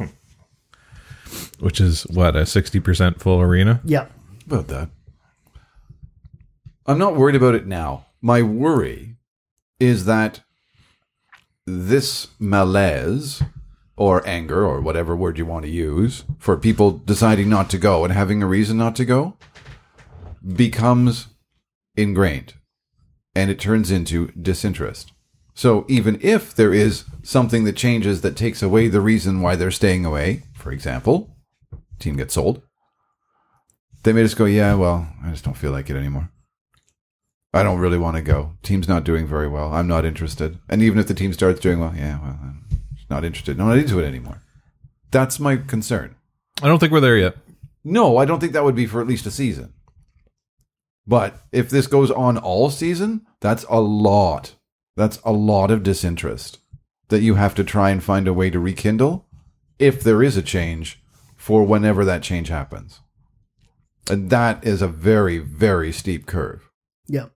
which is what, a 60% full arena? Yeah. About that. I'm not worried about it now. My worry is that this malaise or anger or whatever word you want to use for people deciding not to go and having a reason not to go becomes ingrained, and it turns into disinterest. So even if there is something that changes that takes away the reason why they're staying away, for example, team gets sold, they may just go, yeah, well, I just don't feel like it anymore. I don't really want to go. Team's not doing very well. I'm not interested. And even if the team starts doing well, yeah, well, I'm not interested. I'm not into it anymore. That's my concern. I don't think we're there yet. No, I don't think that would be for at least a season. But if this goes on all season, that's a lot. That's a lot of disinterest that you have to try and find a way to rekindle if there is a change for whenever that change happens. And that is a very, very steep curve. Yeah.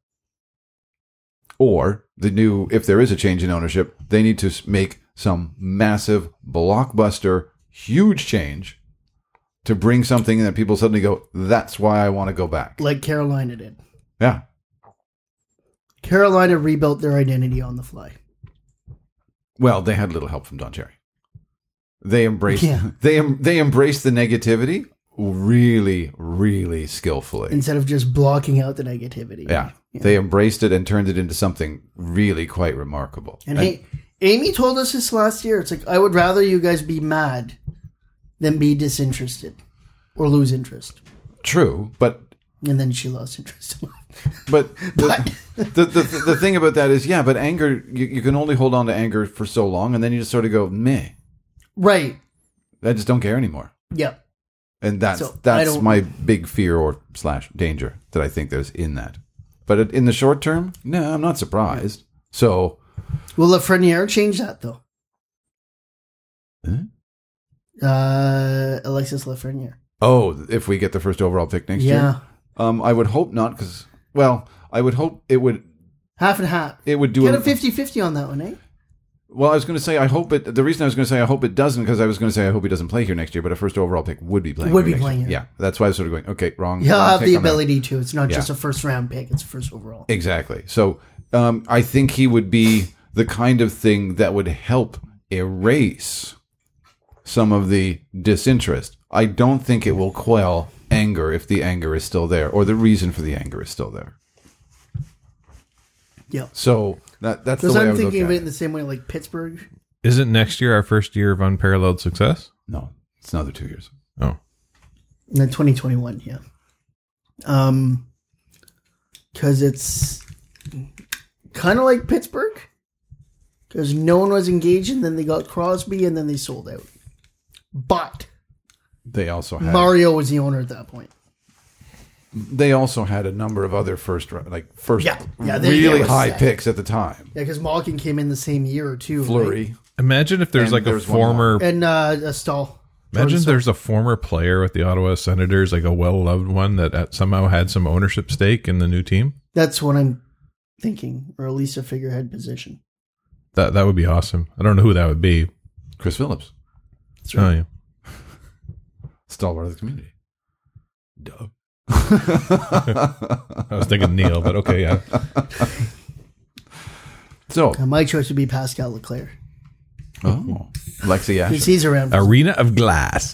Or if there is a change in ownership, they need to make some massive, blockbuster, huge change to bring something in that people suddenly go, that's why I want to go back. Like Carolina did. Yeah. Carolina rebuilt their identity on the fly. Well, they had little help from Don Cherry. They embraced Yeah. they embraced the negativity really, really skillfully. Instead of just blocking out the negativity. Yeah. They embraced it and turned it into something really quite remarkable. And hey, Amy told us this last year. It's like, I would rather you guys be mad than be disinterested or lose interest. True, but And then she lost interest. But the thing about that is, yeah, but anger, you can only hold on to anger for so long, and then you just sort of go, meh. Right. I just don't care anymore. Yeah. And that's So, my big fear or / danger that I think there's in that. But in the short term, no, I'm not surprised. So, Will Lafreniere change that, though? Alexis Lafreniere. oh, if we get the first overall pick next year? I would hope not, because, well, I would hope it would... Half and half. It would do Get a 50-50 on that one, eh? Well, I was going to say, I hope it... The reason I was going to say I hope it doesn't, because I was going to say I hope he doesn't play here next year, but a first overall pick would be playing here next year. Yeah, that's why I was sort of going, okay, wrong. He'll wrong have take the on that. ability to. It's not Yeah. just a first-round pick. It's a first overall. Exactly. So I think he would be the kind of thing that would help erase some of the disinterest. I don't think it will quell anger if the anger is still there, or the reason for the anger is still there. Yeah. So that's the Because way I I'm would thinking look of at it in the same way like Pittsburgh. Isn't next year our first year of unparalleled success? No, it's another 2 years. Oh. And then 2021, yeah. Because it's kind of like Pittsburgh. Because no one was engaged, and then they got Crosby, and then they sold out. But They also had Mario was the owner at that point. They also had a number of other first Yeah, they really were high set. picks at the time. Yeah, because Malkin came in the same year or two. Fleury. Imagine if there's And like a there's one former... Right? And a Stahl. Imagine there's a former player with the Ottawa Senators, like a well-loved one that somehow had some ownership stake in the new team. That's what I'm thinking, or at least a figurehead position. That would be awesome. I don't know who that would be. Chris Phillips. That's right. Oh, yeah. Stalwart of the community. Duh. I was thinking Neil, but okay, yeah. So, My choice would be Pascal Leclerc. Lexi Because Ash. he's around. Arena of Glass.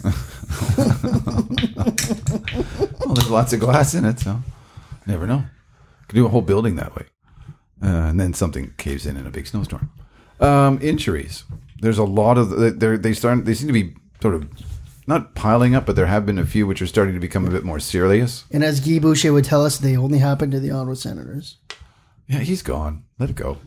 Well, there's lots of glass in it, so never know. Could do a whole building that way. And then something caves in a big snowstorm. Injuries. There's a lot of... They seem to be sort of not piling up, but there have been a few which are starting to become a bit more serious. And as Guy Boucher would tell us, they only happen to the Ottawa Senators. Yeah, he's gone. Let it go.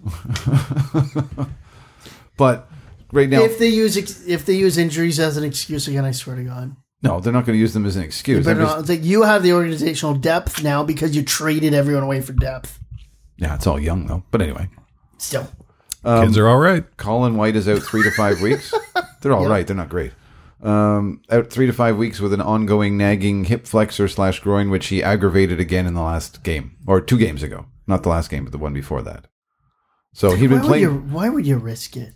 But right now... If they use injuries as an excuse again, I swear to God. No, they're not going to use them as an excuse. But no, it's like you have the organizational depth now because you traded everyone away for depth. Yeah, it's all young, though. But anyway. Still. Kids are all right. Colin White is out 3 to 5 weeks. They're all right. They're not great. Out 3 to 5 weeks with an ongoing nagging hip flexor / groin, which he aggravated again in the last game. Or 2 games ago. Not the last game, but the one before that. So he'd been playing... Why would you risk it?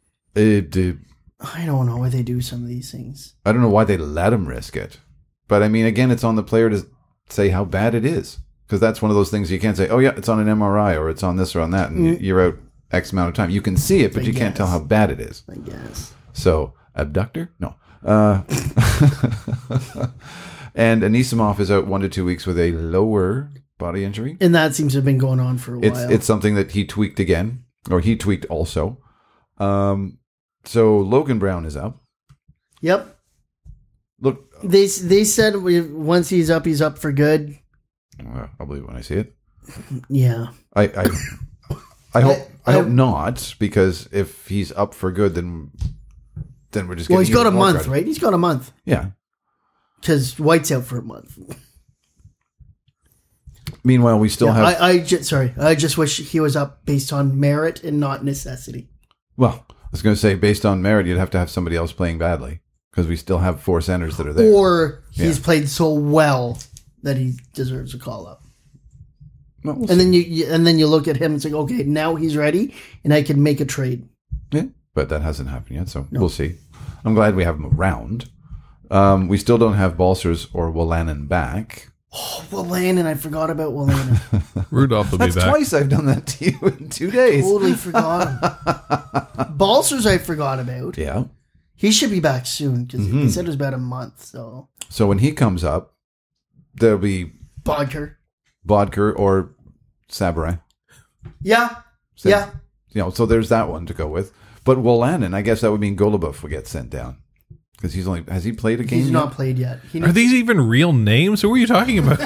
I don't know why they do some of these things. I don't know why they let him risk it. But I mean, again, it's on the player to say how bad it is. Because that's one of those things you can't say, oh yeah, it's on an MRI or it's on this or on that, and you're out X amount of time. You can see it, but you can't tell how bad it is. I guess. So, abductor? No. And Anisimov is out 1 to 2 weeks with a lower body injury. And that seems to have been going on for a while. It's something that he tweaked again, or he tweaked also. So Logan Brown is up. Yep. Look, They said once he's up for good. I'll believe it when I see it. Yeah. I hope not, because if he's up for good, then we're just. Well, getting he's got a even more month, credit. right? He's got a month Yeah. because White's out for a month. Meanwhile, we still have. I just wish he was up based on merit and not necessity. Well, I was going to say, based on merit, you'd have to have somebody else playing badly, because we still have 4 centers that are there. Or he's played so well that he deserves a call up. Well, we'll And see. then you look at him and say, okay, now he's ready, and I can make a trade. Yeah, but that hasn't happened yet, so we'll see. I'm glad we have him around. We still don't have Balsers or Willanen back. Oh, Willanen, I forgot about Willanen. Rudolph will be That's back. twice I've done that to you in 2 days. Totally forgot him. Balsers I forgot about. Yeah. He should be back soon because he said it was about a month. So So when he comes up, there'll be Bodker. Bodker or Saburai. Yeah. So- Yeah. You know, so there's that one to go with. But Willanen, I guess that would mean Goluboff would get sent down. Because has he played a game He's yet? not played yet. Are these even real names? Who are you talking about?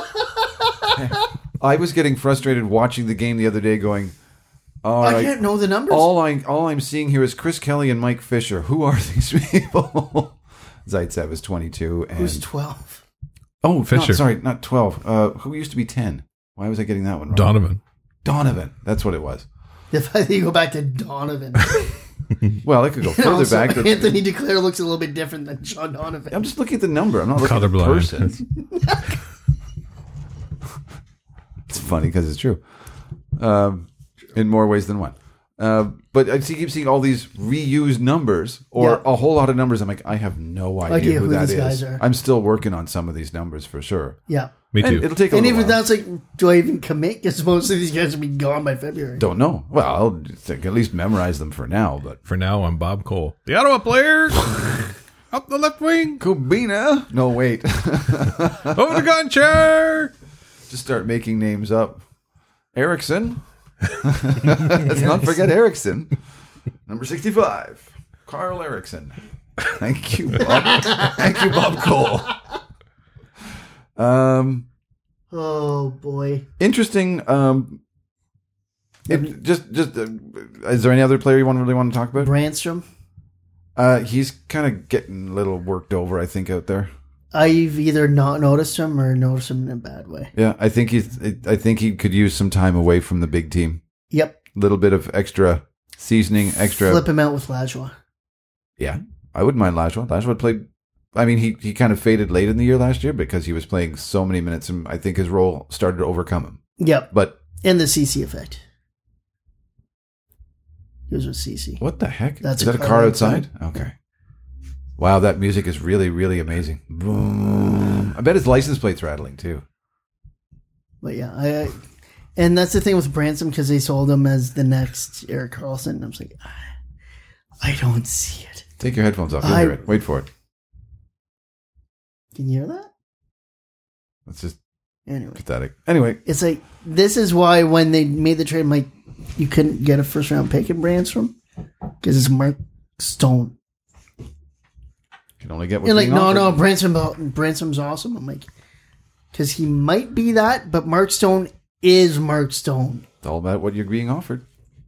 I was getting frustrated watching the game the other day going, all I right, can't know the numbers. all I'm seeing here is Chris Kelly and Mike Fisher. Who are these people? Zaitsev is 22. And, Who's 12? oh, Fisher. not 12. Who used to be 10? Why was I getting that one wrong? Donovan. That's what it was. If I think you go back to Donovan. Well, I could go And further also, back. but- Anthony DeClaire looks a little bit different than Sean Donovan. I'm just looking at the number. I'm not looking at the Colorblind. person. It's funny because it's true. In more ways than one. But I keep seeing all these reused numbers or Yeah. a whole lot of numbers. I'm like, I have no idea who that these is. guys are. I'm still working on some of these numbers for sure. Yeah. Me And too. it'll take a And little even while. that's like, do I even commit? Because most of these guys will be gone by February. Don't know. Well, I'll at least memorize them for now. But For now, I'm Bob Cole. The Ottawa player. Up the left wing. Kubina. No, wait. Over the gun chair. Just start making names up. Erickson. Let's not forget Erickson. Number 65. Carl Erickson. Thank you, Bob. Thank you, Bob Cole. Oh, boy. Interesting. Is there any other player you really want to talk about? Brandstrom. He's kind of getting a little worked over, I think, out there. I've either not noticed him or noticed him in a bad way. Yeah, I think he could use some time away from the big team. Yep. A little bit of extra seasoning, extra. Flip him out with Lajoie. Yeah, I wouldn't mind Lajoie. Lajoie played. I mean, he kind of faded late in the year last year because he was playing so many minutes, and I think his role started to overcome him. Yep. But And the CC effect. He was with CC. what the heck? That's Is a that a car car outside? Okay. Wow, that music is really, really amazing. Boom. I bet his license plate's rattling too. But yeah, and that's the thing with Branson because they sold him as the next Eric Carlson. I was like, I don't see it. Take your headphones off. You'll hear it. Wait for it. Can you hear that? That's just Anyway, pathetic. Anyway, it's like this is why when they made the trade, I'm like, you couldn't get a first round pick in Branson because it's Mark Stone. you can only get what's You're like, being no, offered. Branson's awesome. I'm like, because he might be that, but Mark Stone is Mark Stone. It's all about what you're being offered.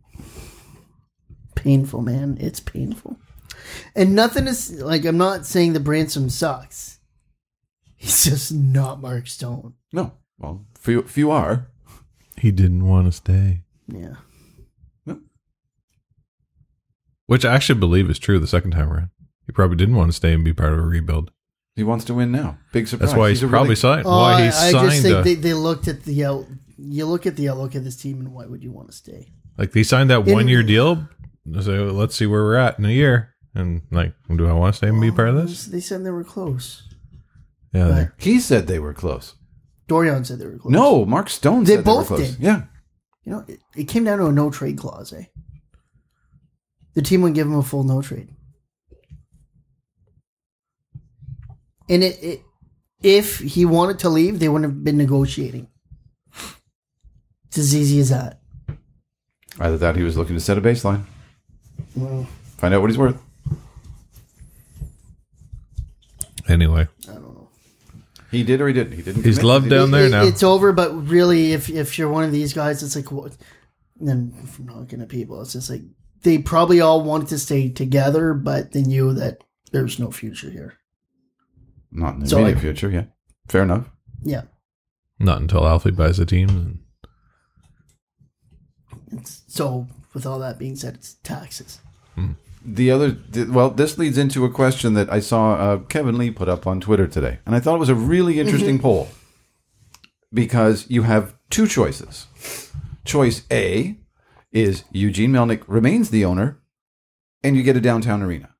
Painful, man. It's painful. And nothing is like, I'm not saying the Branson sucks. He's just not Mark Stone. No. Well, few are. He didn't want to stay. Yeah. Which I actually believe is true the second time around. He probably didn't want to stay and be part of a rebuild. He wants to win now. Big surprise. That's why he's a probably really- signed. Oh, Why he I just signed. think they looked at the you look at the outlook of this team and why would you want to stay? Like they signed that 1 year deal. So let's see where we're at in a year. And like, do I want to stay and be part of this? They said they were close. Yeah. Right. He said they were close. Dorian said they were close. No, Mark Stone They said both they were close. did. Yeah. You know, it came down to a no trade clause, eh? The team would give him a full no trade. And if he wanted to leave, they wouldn't have been negotiating. It's as easy as that. Either that, he was looking to set a baseline, find out what he's worth. Anyway, I don't know. He did or he didn't. He didn't. he's commit. loved down there now. It's over, but really, if you're one of these guys, it's like, what? Then from talking to people, it's just like they probably all wanted to stay together, but they knew that there's no future here. Not in the So, immediate like- future. Yeah, fair enough. Yeah. Not until Alfie buys the team. So with all that being said, it's taxes. This leads into a question that I saw Kevin Lee put up on Twitter today. And I thought it was a really interesting poll because you have two choices. Choice A is Eugene Melnyk remains the owner and you get a downtown arena.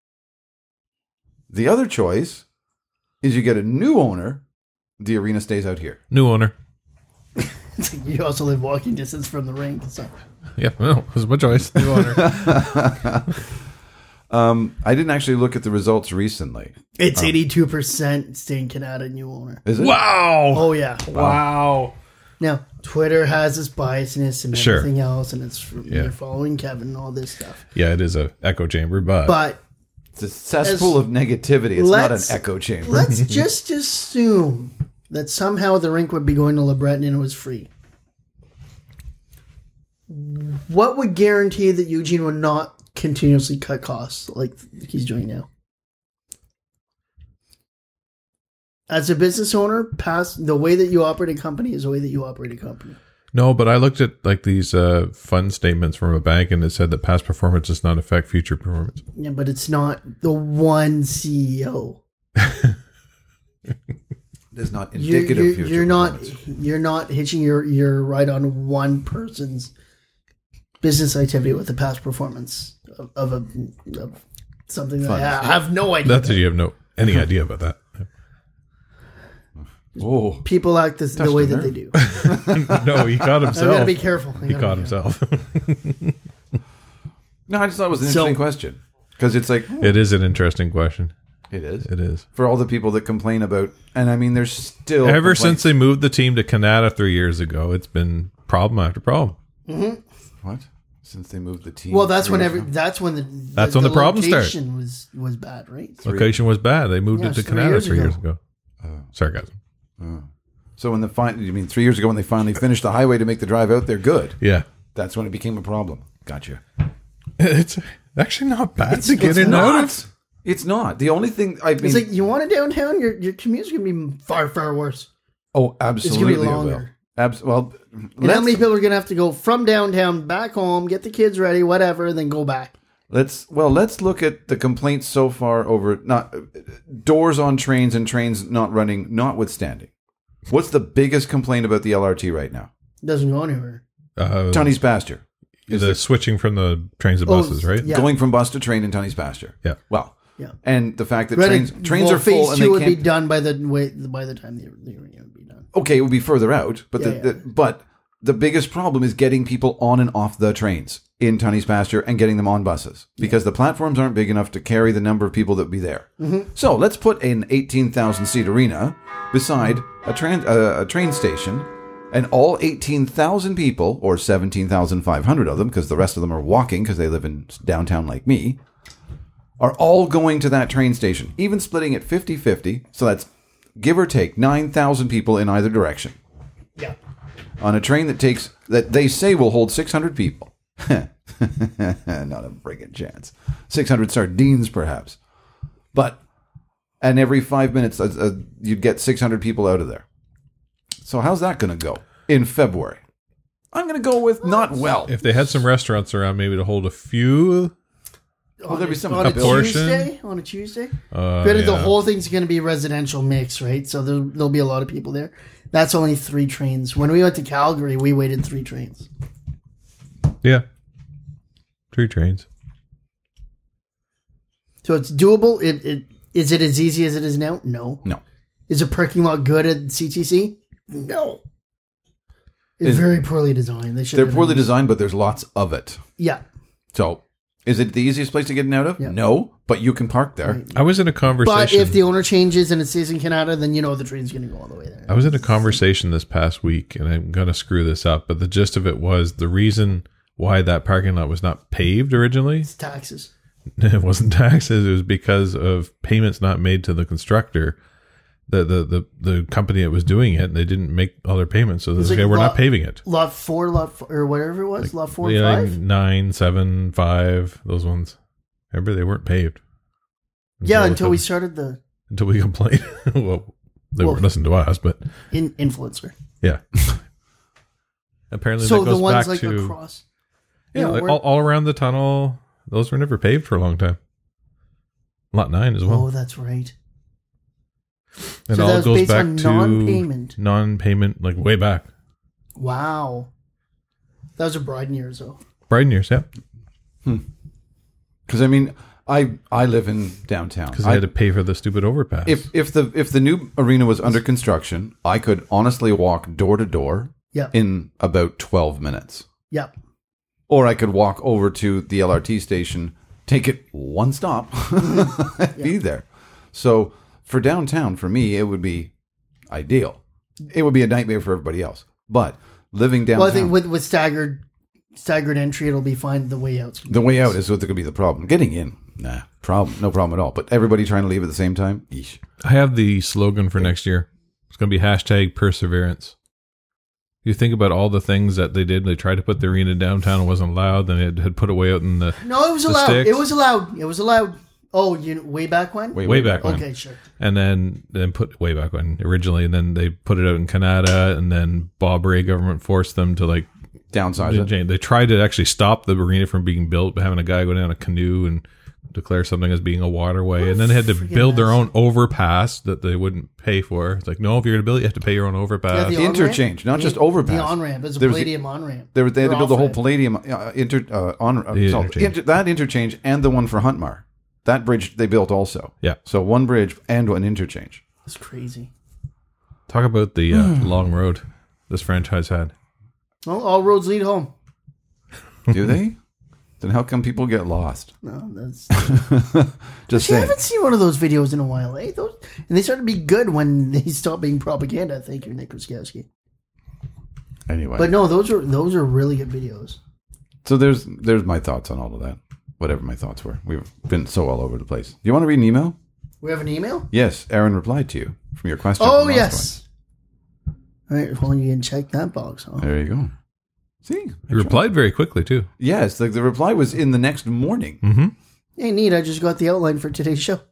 The other choice is you get a new owner, the arena stays out here. New owner. It's like you also live walking distance from the rink. So Yeah, well, it was my choice. New owner. I didn't actually look at the results recently. it's 82% staying Canada new owner. Is it? Wow. Oh yeah. Wow. Now Twitter has its biasness and Sure. everything else, and it's from Yeah. you're following Kevin and all this stuff. Yeah, it is a echo chamber, But It's a cesspool of negativity. It's not an echo chamber. let's just assume that somehow the rink would be going to LeBreton and it was free. What would guarantee that Eugene would not continuously cut costs like he's doing now? As a business owner, the way that you operate a company is the way that you operate a company. No, but I looked at like these fund statements from a bank, and it said that past performance does not affect future performance. Yeah, but it's not the one CEO. It's not indicative future performance. You're not hitching your ride on one person's business activity with the past performance of something that Funds. I have no idea. That's you have any idea about that. Oh, People act the way that nerve. they do. No, he caught I himself. gotta be careful. He caught himself. no, I just thought it was an interesting question because it's like It is an interesting question. it is It is. for all the people that complain about, and I mean, there's still Ever complaints. since they moved the team to Canada 3 years ago, it's been problem after problem. What? Since they moved the team. Well, that's 3 when years ago? That's when the problem started. location was bad, right? Location was bad. They moved Yeah, it to it's 3 Canada years 3 years ago. ago. Sarcasm. So when you mean 3 years ago when they finally finished the highway to make the drive out there good? Yeah. That's when it became a problem. Gotcha. It's actually not bad to get It's in not. and out. It's not. The only thing I mean. It's like you want it downtown, your commute's gonna be far worse. oh, absolutely. It's gonna be it will. longer. Well, And how many people are gonna have to go from downtown back home, get the kids ready, whatever, and then go back? let's look at the complaints so far over not doors on trains and trains not running. Notwithstanding, what's the biggest complaint about the LRT right now? It doesn't go anywhere. Tunney's Pasture. The switching from the trains to buses, right? yeah. Going from bus to train in Tunney's Pasture. Yeah. Well, Yeah. and the fact that Granted, trains are phase full and two they would be can't. done by the time the arena would be done. Okay, it would be further out, but Yeah, but the biggest problem is getting people on and off the trains in Tunney's Pasture and getting them on buses because the platforms aren't big enough to carry the number of people that would be there. So let's put an 18,000 seat arena beside a train station, and all 18,000 people, or 17,500 of them, because the rest of them are walking because they live in downtown like me, are all going to that train station, even splitting it 50-50. So that's give or take 9,000 people in either direction. Yeah. On a train that they say will hold 600 people. Not a friggin' chance. 600 sardines, perhaps. And every 5 minutes, you'd get 600 people out of there. So how's that going to go in February? I'm going to go with not well. If they had some restaurants around, maybe to hold a few. Will there be some on a portion? Tuesday? On a Tuesday? Granted, the whole thing's going to be a residential mix, right? So there'll be a lot of people there. That's only 3 trains. When we went to Calgary, we waited 3 trains. Yeah. 3 trains. So it's doable. Is it as easy as it is now? No. No. Is the parking lot good at CTC? No. It's very poorly designed. They're poorly designed, but there's lots of it. Yeah. So is it the easiest place to get in and out of? Yeah. No, but you can park there. I was in a conversation. But if the owner changes and it stays in Canada, then the train's going to go all the way there. I was in a conversation this past week, and I'm going to screw this up, but the gist of it was the reason why that parking lot was not paved originally. It's taxes. It wasn't taxes. It was because of payments not made to the constructor. The company that was doing it, they didn't make all their payments, so they said, okay, we're not paving it. Lot 4, or whatever it was, lot 4 and Yeah, 5? 9, 7, 5, those ones. Remember, they weren't paved. Yeah, until we started until we complained. Well, they weren't listening to us, but influencer. yeah. Apparently, So that goes the ones back like to across. yeah, like all around the tunnel. Those were never paved for a long time. Lot 9 as well. Oh, that's right. It So all that was goes based back on to non-payment, like way back. Wow. That was a Bryden years, though. Bryden years, yeah. Because I mean, I live in downtown. Because they had to pay for the stupid overpass. If the new arena was under construction, I could honestly walk door to door Yeah. in about 12 minutes. Yeah. Or I could walk over to the LRT station, take it one stop, be there. So for downtown, for me, it would be ideal. It would be a nightmare for everybody else. But living downtown... Well, I think with staggered entry, it'll be fine. The way out. The way out is what could be the problem. Getting in, no problem at all. But everybody trying to leave at the same time, yeesh. I have the slogan for next year. It's going to be #perseverance. You think about all the things that they did. They tried to put the arena downtown. It wasn't allowed. Then it had put it way out in the No, it was allowed. sticks. It was allowed. It was allowed. Oh, way back when? way back when. Okay, sure. And then put way back when originally, and then they put it out in Canada, and then Bob Rae government forced them to like Downsize it. They tried to actually stop the arena from being built by having a guy go down a canoe and declare something as being a waterway, and then they had to build their own overpass that they wouldn't pay for. It's like, no, if you're going to build it, you have to pay your own overpass. Yeah, the Interchange, not just overpass. The on-ramp. It's a There was Palladium on-ramp. They had to build the whole off-ramp. Palladium interchange. that interchange and the one for Huntmar. That bridge they built also. Yeah. So one bridge and one interchange. It's crazy. Talk about the long road this franchise had. Well, all roads lead home. Do they? Then how come people get lost? No, that's... Just I saying. haven't seen one of those videos in a while, eh? And they started to be good when they stopped being propaganda. Thank you, Nick Ruskowski. Anyway. But no, those are really good videos. So there's my thoughts on all of that. Whatever my thoughts were. We've been so all over the place. Do you want to read an email? We have an email? Yes. Aaron replied to you from your question. Oh, from last yes. All right, well, you can check that box, huh? one. There you go. See? He replied very quickly too. Yes. The reply was in the next morning. Mm-hmm. Hey, neat. I just got the outline for today's show.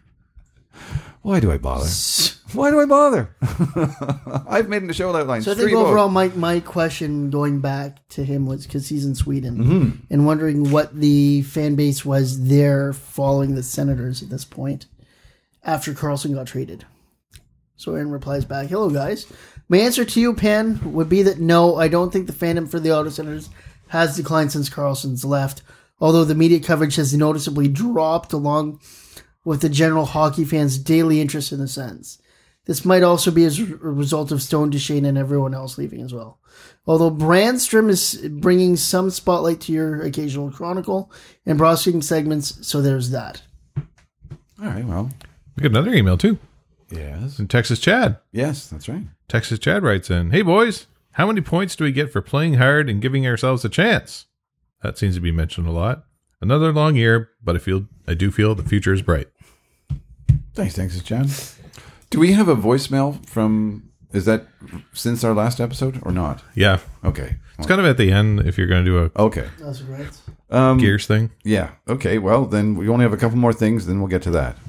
Why do I bother? Why do I bother? I've made a show outline. So I think overall, my question going back to him was because he's in Sweden and wondering what the fan base was there following the Senators at this point after Carlson got traded. So Aaron replies back, "Hello, guys. My answer to you, Pan, would be that no, I don't think the fandom for the Ottawa Senators has declined since Carlson's left, although the media coverage has noticeably dropped along with the general hockey fans' daily interest in the Sens. This might also be as a result of Stone, Duchesne, and everyone else leaving as well. Although Brandstrom is bringing some spotlight to your occasional Chronicle and broadcasting segments, so there's that." All right, well. We got another email too. Yes. From Texas Chad. Yes, that's right. Texas Chad writes in, "Hey boys, how many points do we get for playing hard and giving ourselves a chance?" That seems to be mentioned a lot. Another long year, but I do feel the future is bright. Thanks, John. Do we have a voicemail from, is that since our last episode or not? Yeah. Okay. It's kind of at the end if you're going to do a Okay. That's right. Gears thing. Yeah. Okay. Well, then we only have a couple more things, then we'll get to that.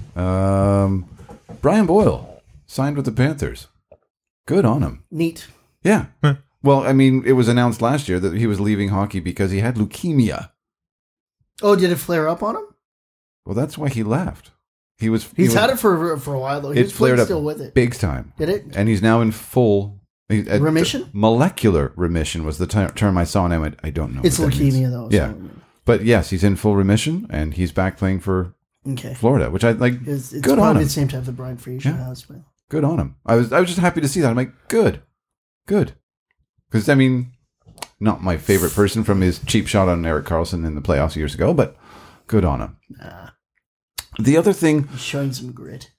Brian Boyle signed with the Panthers. Good on him. Neat. Yeah. Well, I mean, it was announced last year that he was leaving hockey because he had leukemia. Oh, did it flare up on him? Well, that's why he left. He's had it for a while, though. He's flared up still with it. big time. Did it? And he's now in full... Remission? Molecular remission was the term I saw, and I went, I don't know. It's what that means. leukemia, though. Yeah. So. But yes, he's in full remission, and he's back playing for Okay. Florida, which I like. It's good on probably him. the same type that Brian Fraser has. But. Good on him. I was just happy to see that. I'm like, good. Because, I mean, not my favorite person from his cheap shot on Erik Karlsson in the playoffs years ago, but good on him. The other thing, He's showing some grit.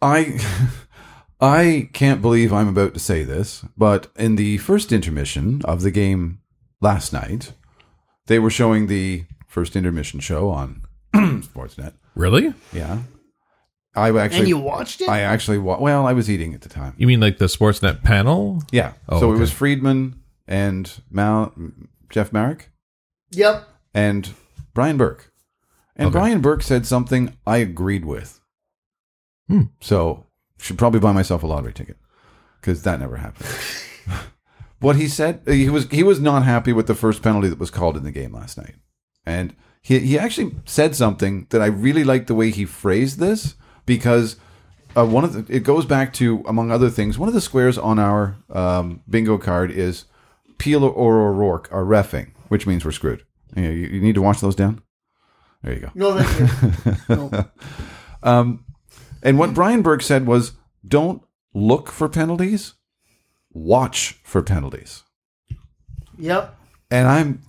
I can't believe I'm about to say this, but in the first intermission of the game last night, they were showing the first intermission show on Sportsnet. Really? Yeah. I actually, And you watched it? I actually, well, I was eating at the time. You mean like the Sportsnet panel? Yeah. Oh, so it okay. was Friedman and Jeff Marek Yep. and Brian Burke. And Okay. Brian Burke said something I agreed with. So should probably buy myself a lottery ticket because that never happened. What he said, he was not happy with the first penalty that was called in the game last night. And he actually said something that I really liked the way he phrased this, because it goes back to, among other things, one of the squares on our bingo card is Peel or O'Rourke are reffing, which means we're screwed. You need to wash those down. There you go. No, thank you. No. And what Brian Burke said was, don't look for penalties, watch for penalties. Yep. And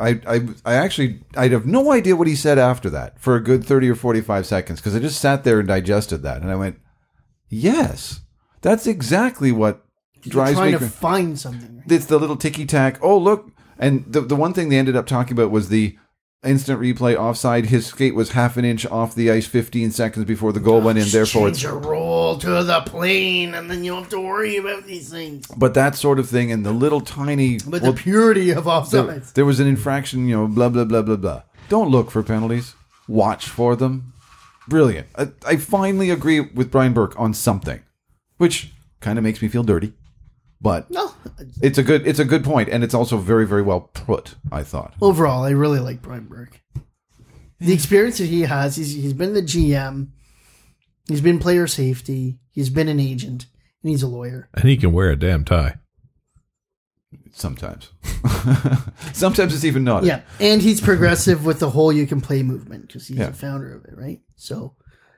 I'd have no idea what he said after that for a good 30 or 45 seconds, because I just sat there and digested that. And I went, yes, that's exactly what drives Trying me. to find something. Right? It's the little ticky-tack. Oh, look. And the one thing they ended up talking about was the instant replay offside. His skate was half an inch off the ice 15 seconds before the goal went in. Therefore, Change your roll to the plane, and then you don't have to worry about these things. but that sort of thing, and the little tiny. But the purity of offsides. There was an infraction, blah, blah, blah, blah, blah. Don't look for penalties. Watch for them. Brilliant. I finally agree with Brian Burke on something, which kind of makes me feel dirty. But No. it's a good point, and it's also very, very well put, I thought. Overall, I really like Brian Burke. The experience that he has, he's been the GM, he's been player safety, he's been an agent, and he's a lawyer. And he can wear a damn tie. Sometimes. Sometimes it's even not. Yeah, and he's progressive with the whole you can play movement because he's Yeah. the founder of it, right? So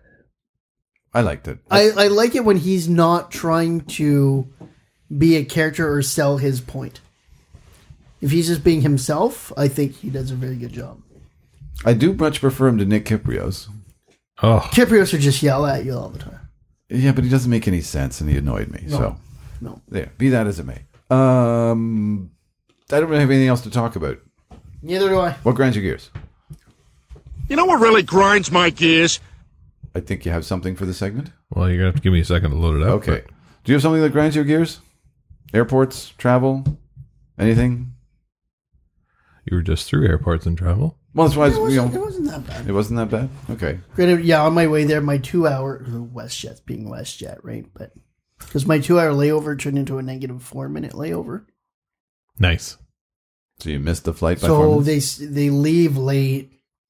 I liked it. I like it when he's not trying to be a character or sell his point. If he's just being himself, I think he does a very good job. I do much prefer him to Nick Kyprios. Oh, Kyprios would just yell at you all the time. Yeah, but he doesn't make any sense, and he annoyed me. So, No. yeah, be that as it may. I don't really have anything else to talk about. Neither do I. What grinds your gears? You know what really grinds my gears? I think you have something for the segment. well, you're going to have to give me a second to load it up. Okay. Do you have something that grinds your gears? Airports, travel, anything? but You were just through airports and travel. Well, that's why It wasn't that bad. it wasn't that bad. Okay. Granted, yeah, on my way there, my 2 hour WestJet's being WestJet, right? But because my 2 hour layover turned into a negative 4 minute layover, Nice. So you missed the flight by 4 so minutes? they leave late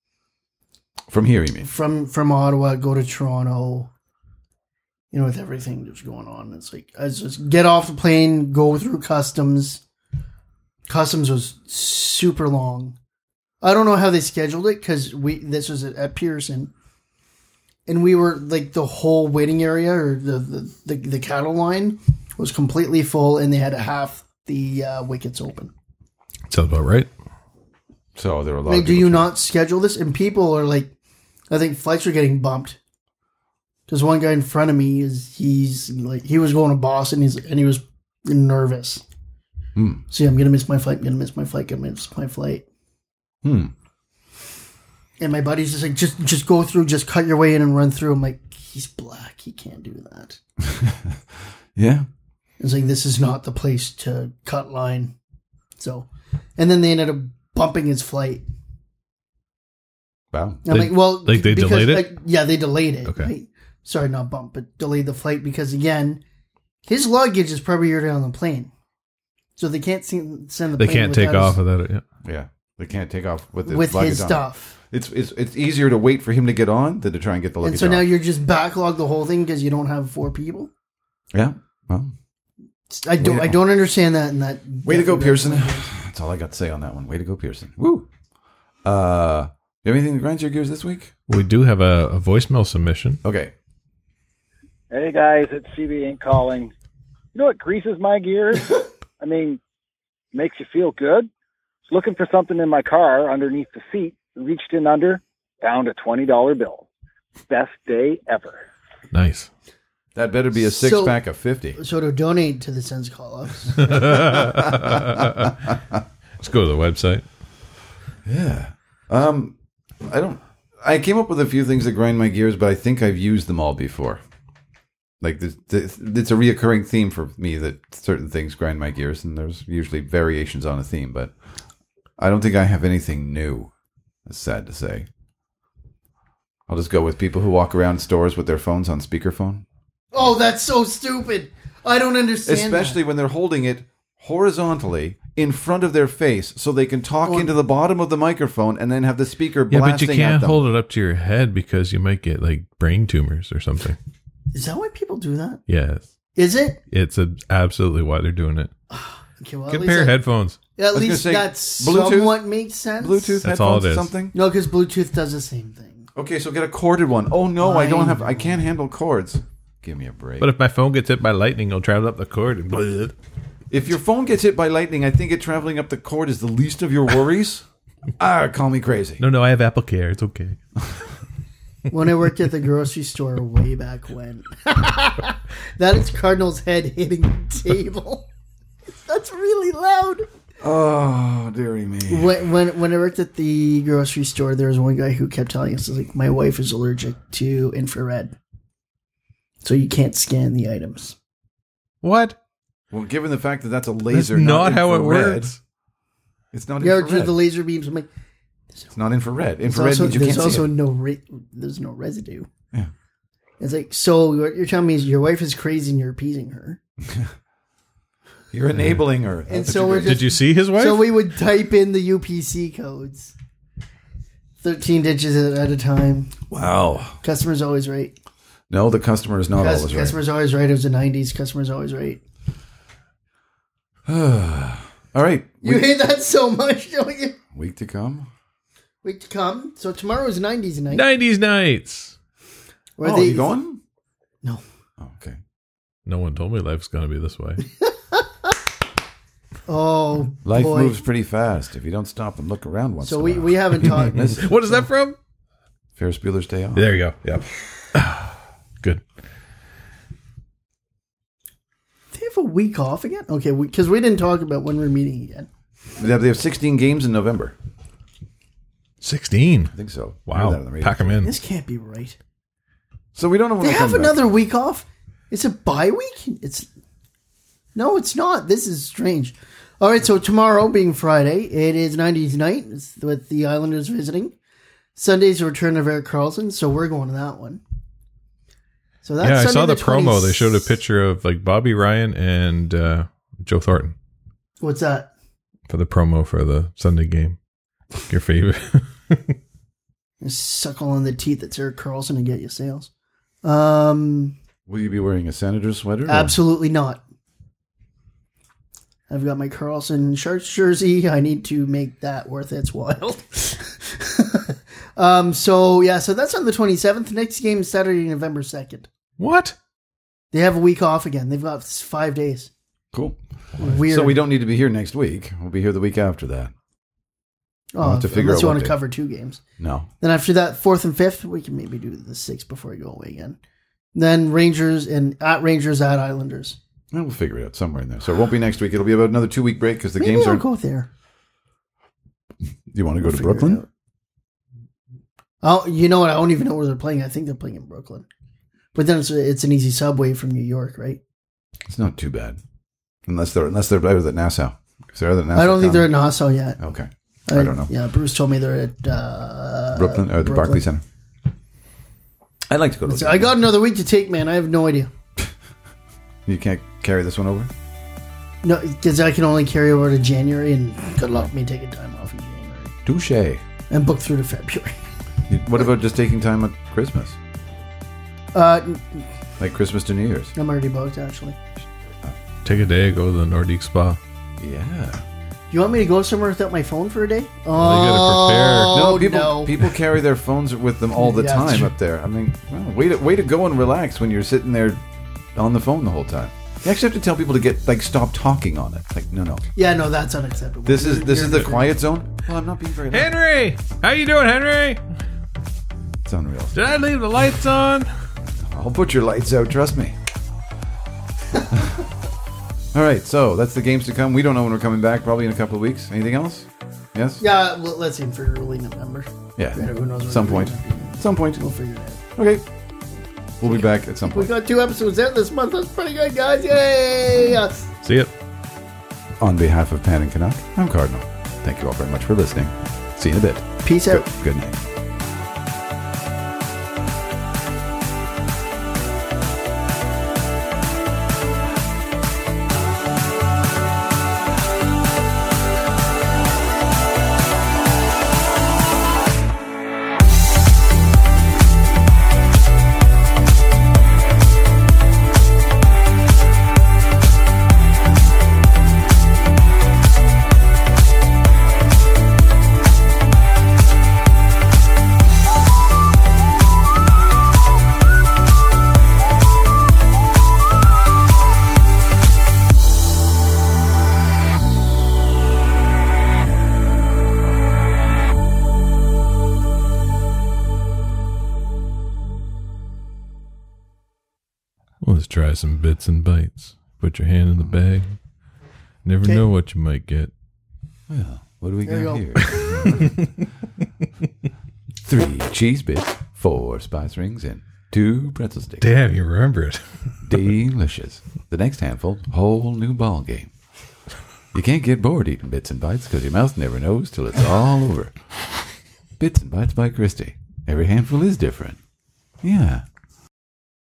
From here, you mean? from Ottawa, go to Toronto. You know, with everything that's going on, it's like I just get off the plane, go through customs. Customs was super long. I don't know how they scheduled it because this was at Pearson, and we were like the whole waiting area or the cattle line was completely full, and they had half the wickets open. Sounds about right. So there were a lot Like, of do people you not schedule this? And people are like, I think flights are getting bumped. Because one guy in front of me he was going to Boston and he was nervous. See, I'm gonna miss my flight. And my buddy's just like, just go through, just cut your way in and run through. I'm like, he's black, he can't do that. Yeah. It's like, this is not the place to cut line. So, and then they ended up bumping his flight. Wow. I'm like, well, like they because, delayed it? like, yeah, they delayed it. Okay. Right? Sorry, not bump, but delayed the flight because again, his luggage is probably already on the plane, so they can't send the. They plane can't take without off without it. Yeah. Yeah. They can't take off with with luggage his on. stuff. It's easier to wait for him to get on than to try and get the luggage And so off. now you're just backlogged the whole thing because you don't have 4 people. Yeah. Well, I don't understand that. And that way to go, Pearson. That's all I got to say on that one. Way to go, Pearson. Woo. You have anything that grinds your gears this week? We do have a voicemail submission. Okay. Hey guys, it's CB Inc. calling. You know what greases my gears? I mean, makes you feel good. Was looking for something in my car underneath the seat, reached in under, found a $20 bill. best day ever. Nice. That better be a six-pack of 50. So to donate to the Sens Call-Ups. Let's go to the website. Yeah. I came up with a few things that grind my gears, but I think I've used them all before. Like, it's a reoccurring theme for me that certain things grind my gears, and there's usually variations on a theme, but I don't think I have anything new. It's sad to say. I'll just go with people who walk around stores with their phones on speakerphone. Oh, that's so stupid. I don't understand Especially when they're holding it horizontally in front of their face so they can talk into the bottom of the microphone and then have the speaker Yeah, blasting but you at can't them. hold it up to your head because you might get like brain tumors or something. Is that why people do that? Yes. Is it? It's absolutely why they're doing it. Okay, well, Compare headphones. At was least gonna say, that Bluetooth? somewhat makes sense. Bluetooth That's all headphones it or is. something? No, because Bluetooth does the same thing. Okay, so get a corded one. Oh no, I Fine. I can't handle cords. Give me a break. But if my phone gets hit by lightning, it'll travel up the cord and blah. If your phone gets hit by lightning, I think it traveling up the cord is the least of your worries. Call me crazy. No, I have Apple Care. It's okay. When I worked at the grocery store way back when. That is Cardinal's head hitting the table. That's really loud. Oh, dearie me. When I worked at the grocery store, there was one guy who kept telling us, like, my wife is allergic to infrared. So you can't scan the items. What? Well, given the fact that that's a That's laser, not how it infrared, works. It's not Yeah, infrared. the laser beams. I'm like, It's not infrared. there's Infrared also, means you there's can't see also it. there's no residue. Yeah. It's like, so what you're telling me is your wife is crazy and you're appeasing her. You're enabling her. And That's so what we're you're just- Did you see his wife? So we would type in the UPC codes. 13 digits at a time. Wow. Customer's always right. No, the customer is not always right. Customer's always right. It was the 90s. Customer's always right. All right. You hate that so much, don't you? Week to come. Week to come. So tomorrow is 90s night. 90s nights. Where Oh, they- you going? No. Oh, okay. No one told me life's going to be this way. Oh, Life boy. moves pretty fast if you don't stop and look around once So in a we, while. we haven't talked. What is that from? Ferris Bueller's Day Off. There you go. Yep. Good. They have a week off again? Okay, because we didn't talk about when we're meeting again. They have 16 games in November. 16. I think so. I heard Wow. that on the radio. Pack them in. This can't be right. So we don't know when They they'll have come back. another week off? It's a bye week? No, it's not. This is strange. All right, so tomorrow being Friday, it is 90s night with the Islanders visiting. Sunday's the return of Erik Karlsson, so we're going to that one. So that's Yeah, I Sunday saw the promo. 20th. They showed a picture of like Bobby Ryan and Joe Thornton What's that? for the promo for the Sunday game. Your favorite. Suckle on the teeth that's Erik Karlsson and get you sales. Absolutely Will you be wearing a Senator sweater? not. I've got my Karlsson Sharks jersey. I need to make that worth its while. So that's on the 27th. Next game is Saturday, November 2nd. What? They have a week off again. They've got 5 days. Cool. Weird. So we don't need to be here next week. We'll be here the week after that. Oh, have to figure unless out you what want to day. cover 2 games. No. Then after that, 4th and 5th, we can maybe do the 6th before we go away again. Then Rangers at Islanders. We'll figure it out somewhere in there. So it won't be next week. It'll be about another 2-week break because the Maybe games I'll are. go there. You want to go to Figure it Brooklyn? out. Oh, you know what? I don't even know where they're playing. I think they're playing in Brooklyn. But then it's an easy subway from New York, right? It's not too bad, unless they're out at Nassau. If they're out at Nassau, I don't think they're at Nassau yet. Okay, I don't know. Yeah, Bruce told me they're at Brooklyn or the Brooklyn. Barclays Center. I'd like to go to. So I got another week to take, man. I have no idea. You can't carry this one over. No, because I can only carry over to January, and good luck me taking time off in January Touche. and book through to February. What about just taking time at Christmas, I'm like Christmas to New Year's? already booked, actually. Take a day, go to the Nordique Spa. Yeah. You want me to go somewhere without my phone for a day? you gotta prepare. No, people carry their phones with them all the Yeah, time true. up there. I mean, well, way to go and relax when you're sitting there on the phone the whole time. You actually have to tell people to stop talking on it. Like, no. Yeah, no, that's unacceptable. This is You're the good. quiet zone. Well, I'm not being very loud. Henry! How you doing, Henry? It's unreal. Did I leave the lights on? I'll put your lights out, trust me. All right, so that's the games to come. We don't know when we're coming back, probably in a couple of weeks. Anything else? Yes? Yeah, well, let's aim for early November. Yeah. Who knows when Some we're point. gonna be. Some point. We'll figure it out. Okay. We'll be back at some We point. got 2 episodes out this month. That's pretty good, guys. Yay! Yes. See ya. On behalf of Pan and Canuck, I'm Cardinal. Thank you all very much for listening. See you in a bit. Peace out. Good night. Let's try some bits and bites. Put your hand in the bag. Never Okay. know what you might get. Well, what do we There got you here? 3 cheese bits, 4 spice rings, and 2 pretzel sticks. Damn, you remember it. Delicious. The next handful, whole new ball game. You can't get bored eating bits and bites because your mouth never knows till it's all over. Bits and Bites by Christie. Every handful is different. Yeah.